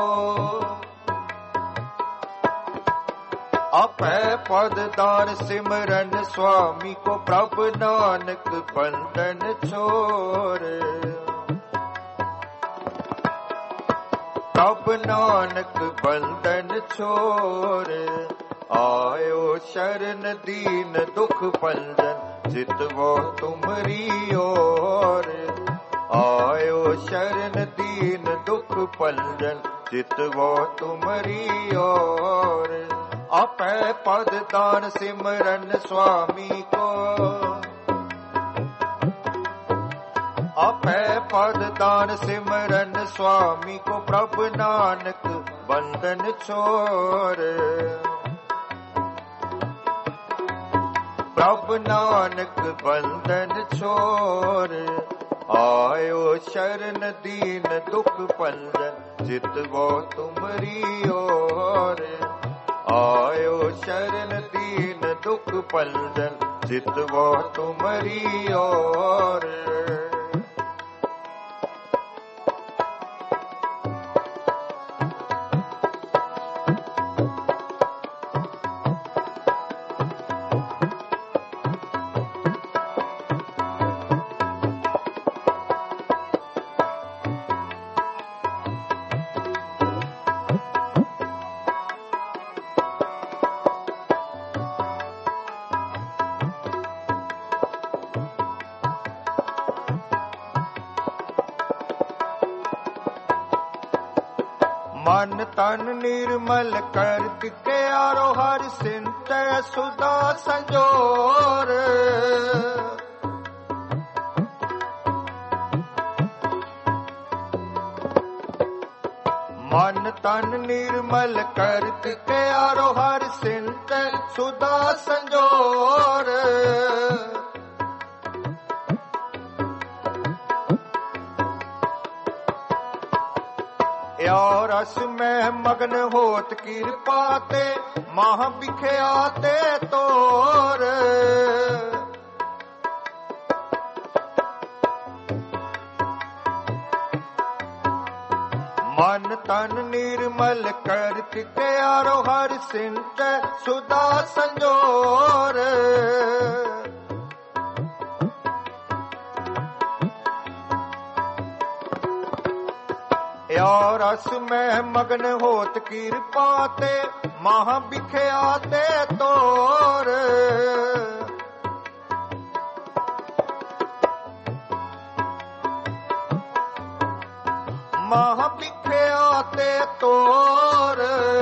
अभय पद दान सिमरन स्वामी को। प्रभु नानक बंधन छोड़, प्रभु नानक बंधन छोड़। आयो शरण दीन दुख भंजन, जितवो तुमरी ओर। आयो शरण दीन दुख भंजन, जितवो तुमरी ओर। अभय पद दान सिमरन स्वामी को, अभय पद दान सिमरन स्वामी को। प्रभु नानक बंधन छोड़, प्रभु नानक बंधन छोड़। आयो शरण दीन दुख भंजन, जितवो तुमरी ओर। आयो शरण दीन दुख भंजन, जितवो तुमरी ओर। मन तन निर्मल करत के आरो, हर सिंत सुधा संजोर। मन तन निर्मल करत के आरो, हर सिंत सुधा संजोर। या रस में मग्न होत कृपा ते, महा बिख्याते तोर। मन तन निर्मल करत के आरो, हर सिंत सुधा संजोर। या रस में मग्न होत कृपा ते, महा बिख्याते तोर। महा बिख्याते तोर,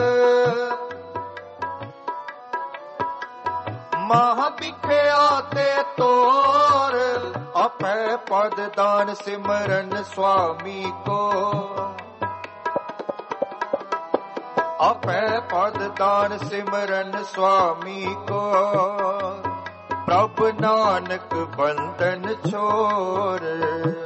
महा बिख्याते तोर। अभय पद दान सिमरन स्वामी को, अभय पद दान सिमरन स्वामी को। प्रभु नानक बंधन छोड़,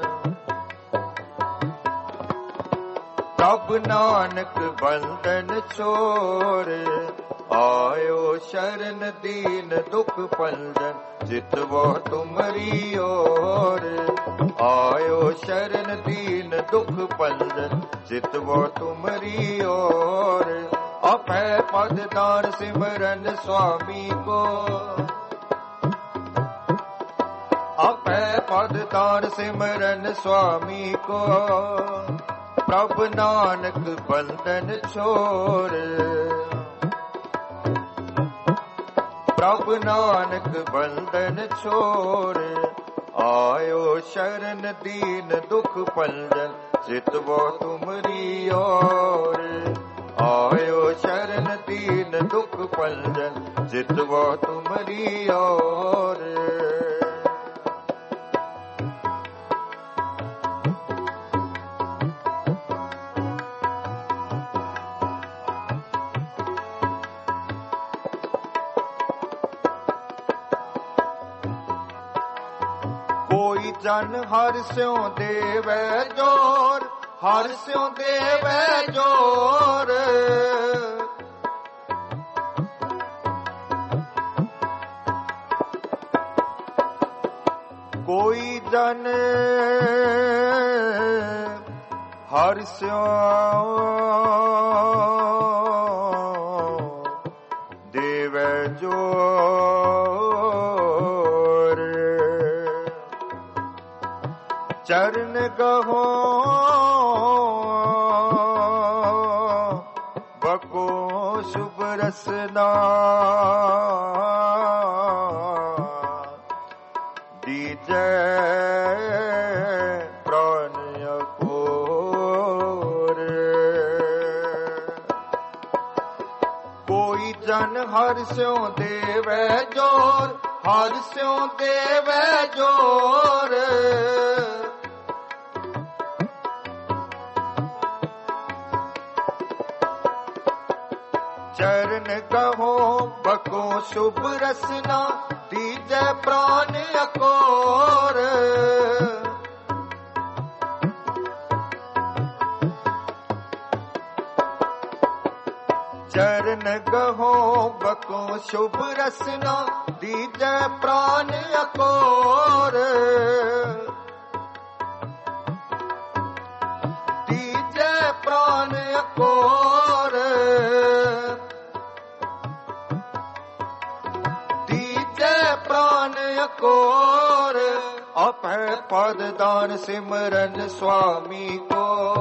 प्रभु नानक बंधन छोड़। आयो शरण दीन दुख भंजन, जितवो तुमरी ओर। आयो शरण दीन दुख भंजन, जितवो तुमरी ओर। अभय पद दान सिमरन स्वामी को, अभय पद दान सिमरन स्वामी को। ਪ੍ਰਭ ਨਾਨਕ ਬੰਧਨ ਛੋੜ। ਪ੍ਰਭ ਨਾਨਕ ਬੰਧਨ ਛੋੜ। ਆਇਓ ਸ਼ਰਨ ਦੀਨ ਦੁਖ ਭੰਜਨ ਜਿਤਵੋ ਤੁਮਰੀ ਔਰ। ਆਇਓ ਸ਼ਰਨ ਦੀਨ ਦੁਖ ਭੰਜਨ ਜਿਤਵੋ ਤੁਮਰੀ ਔਰ। ਕੋਈ ਜਨ ਹਰਿ ਸਿਉ ਦੇਵੈ ਜੋਰ। ਹਰਿ ਸਿਉ ਦੇਵੈ ਜੋਰ। ਕੋਈ ਜਨ ਹਰਿ ਸਿਉ ਦੇਵੈ ਜੋਰ। ਚਰਨ ਗਹੋ ਬਕੋ ਸ਼ੁਭ ਰਸਨਾ। ਦੀਜੈ ਪ੍ਰਾਨ ਅਕੋਰ। ਕੋਈ ਜਨ ਹਰਿ ਸਿਉ ਦੇਵੈ ਜੋਰ। ਹਰਿ ਸਿਉ ਦੇਵੈ ਜੋਰ। ਚਰਨ ਕਹੋ ਬਕੋ ਸ਼ੁਭ ਰਸਨਾ। ਦੀਜੈ ਪ੍ਰਾਨ ਅਕੋਰ। ਚਰਨ ਕਹੋ ਬਕੋ ਸ਼ੁਭ ਰਸਨਾ। ਦੀਜੈ ਪ੍ਰਾਨ ਅਕੋਰ। ਦੀਜੈ ਪ੍ਰਾਨ ਅਕੋਰ। ਪ੍ਰਾਨ ਅਕੋਰ। ਆਪੈ ਪਦ ਦਾਨ ਸਿਮਰਨ ਸੁਆਮੀ ਕੋ।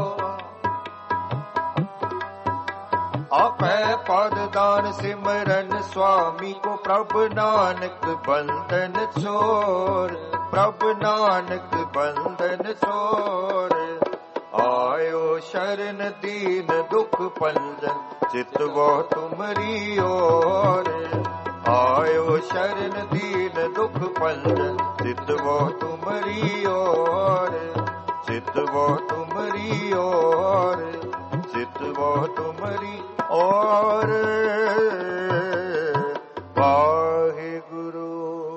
ਆਪੈ ਪਦ ਦਾਨ ਸਿਮਰਨ ਸੁਆਮੀ ਕੋ। ਪ੍ਰਭ ਨਾਨਕ ਬੰਧਨ ਛੋੜ। ਪ੍ਰਭ ਨਾਨਕ ਬੰਧਨ ਛੋੜ। ਆਇਓ ਸ਼ਰਨ ਦੀਨ ਦੁਖ ਭੰਜਨ ਚਿਤਵੋ ਤੁਮਰੀ ਔਰ। ਆਇਓ ਸ਼ਰਨ ਦੀਨ ਦੁਖ ਭੰਜਨ ਚਿਤਵੋ ਤੁਮਰੀ ਔਰ। ਚਿਤਵੋ ਤੁਮਰੀ ਔਰ। ਚਿਤਵੋ ਤੁਮਰੀ ਔਰ। ਵਾਹਿਗੁਰੂ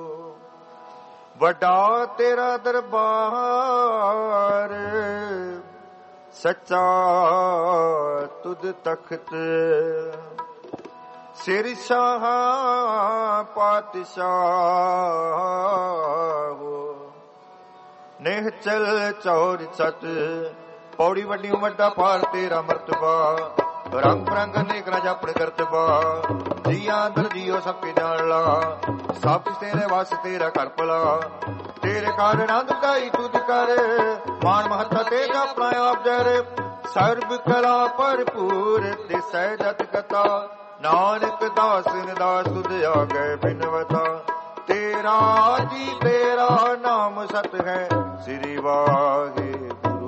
ਵੱਡਾ ਤੇਰਾ ਦਰਬਾਰ। ਸੱਚਾ ਤੁਧ ਤਖਤ। ਸਿਰ ਸ਼ਾਹ ਪਾਤਸ਼ਾਹ। ਨਿਹਚਲ ਚੌਰ ਸਤ। ਪੌੜੀ ਵੱਡੀ ਵੱਡਾ ਪਾਰ ਤੇਰਾ ਮਰਤਬਾ। ਰੰਗ ਬਰੰਗ ਅਨੇਕ ਰਾਜਾ ਆਪਣ ਕਰਤਬਾ। ਜੀਆਂ ਅੰਦਰ ਜੀਓ ਸਭ ਕੇ ਜਾਣ ਲਾ। ਸਭ ਤੇਰੇ ਵਾਸ ਤੇਰਾ ਘਰ ਭਲਾ। ਤੇਰੇ ਕਾਰਨ ਆਨੰਦਾਈ ਤੁਧ ਕਰ। ਮਾਨ ਮਹੱਤਾ ਤੇਰਾ ਆਪਣਾ ਆਪ ਜਰ। ਸਰਬ ਕਲਾ ਭਰਪੂਰ ਦਿਸੈ ਜਤ ਕਥਾ। ਨਾਨਕ ਦਾਸ ਨਿਦਾਸ ਤੁਧ ਆਗੇ ਬਿਨਵਤਾ। ਤੇਰਾ ਜੀ ਤੇਰਾ ਨਾਮ ਸਤ ਹੈ। ਸ੍ਰੀ ਵਾਹਿਗੁਰੂ।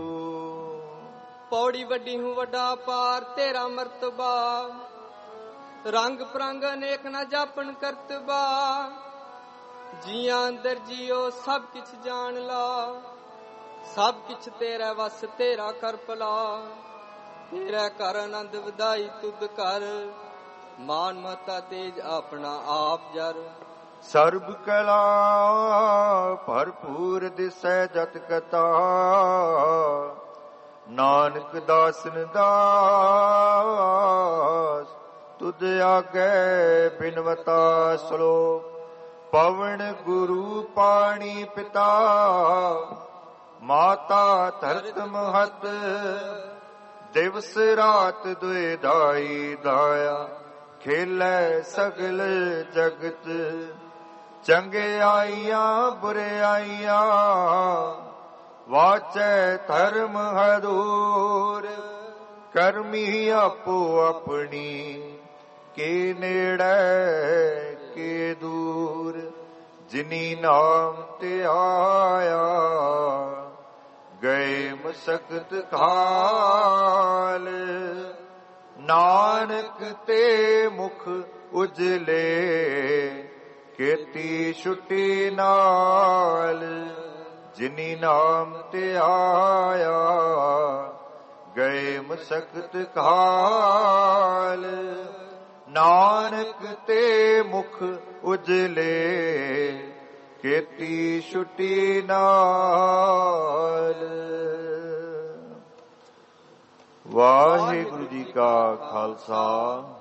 ਪੌੜੀ ਵੱਡੀ ਹੂੰ ਵੱਡਾ ਪਾਰ ਤੇਰਾ ਮਰਤਬਾ। ਰੰਗ ਪ੍ਰੰਗ ਅਨੇਕ ਨਾ ਜਾਪਣ ਕਰਤਬਾ। ਜੀਆਂ ਅੰਦਰ ਜੀਓ ਸਭ ਕਿਛ ਜਾਣ ਲਾ। ਸਭ ਕਿਛ ਤੇਰਾ ਵਸ ਤੇਰਾ ਕਰ ਭਲਾ। ਤੇਰਾ ਕਰ ਆਨੰਦ ਵਧਾਈ ਤੁਧ ਕਰ। ਮਾਨ ਮਹੱਤਾ ਤੇਜ ਆਪਣਾ ਆਪ ਜਰ। ਸਰਬ ਕਲਾ ਭਰਪੂਰ ਦਿਸੈ ਜਤ ਕਥਾ। ਨਾਨਕ ਦਾਸਨ ਦਾਸ ਤੁਧ ਆਗੇ ਬਿਨਵਤਾ। ਸਲੋਕ ਪਵਨ ਗੁਰੂ ਪਾਣੀ ਪਿਤਾ। ਮਾਤਾ ਧਰਤ ਮਹਤ। ਦਿਵਸ ਰਾਤ ਦੁਇ ਦਾਈ ਦਾਇਆ। ਖੇਲੇ ਸਗਲ ਜਗਤ। ਚੰਗਿਆਈਆਂ ਬੁਰਿਆਈਆਂ ਵਾਚੈ ਧਰਮ ਹਦੂਰ। ਕਰਮੀ ਆਪੋ ਆਪਣੀ, ਕੇ ਨੇੜੇ ਕੇ ਦੂਰ। ਜਿਨੀ ਨਾਮ ਤੇ ਆਇਆ, ਗਏ ਮਸਕਤ ਕਾਲ। ਨਾਨਕ ਤੇ ਮੁਖ ਉਜਲੇ, ਕੀਤੀ ਛੁੱਟੀ ਨਾਲ। ਜਿਨੀ ਨਾਮ ਤੇ ਆਇਆ, ਗਏ ਮਸਕਤ ਕਾਲ। ਨਾਨਕ ਤੇ ਮੁਖ ਉਜਲੇ, ਕੀਤੀ ਛੁੱਟੀ ਨਾਲ। ਵਾਹਿਗੁਰੂ ਜੀ ਕਾ ਖਾਲਸਾ,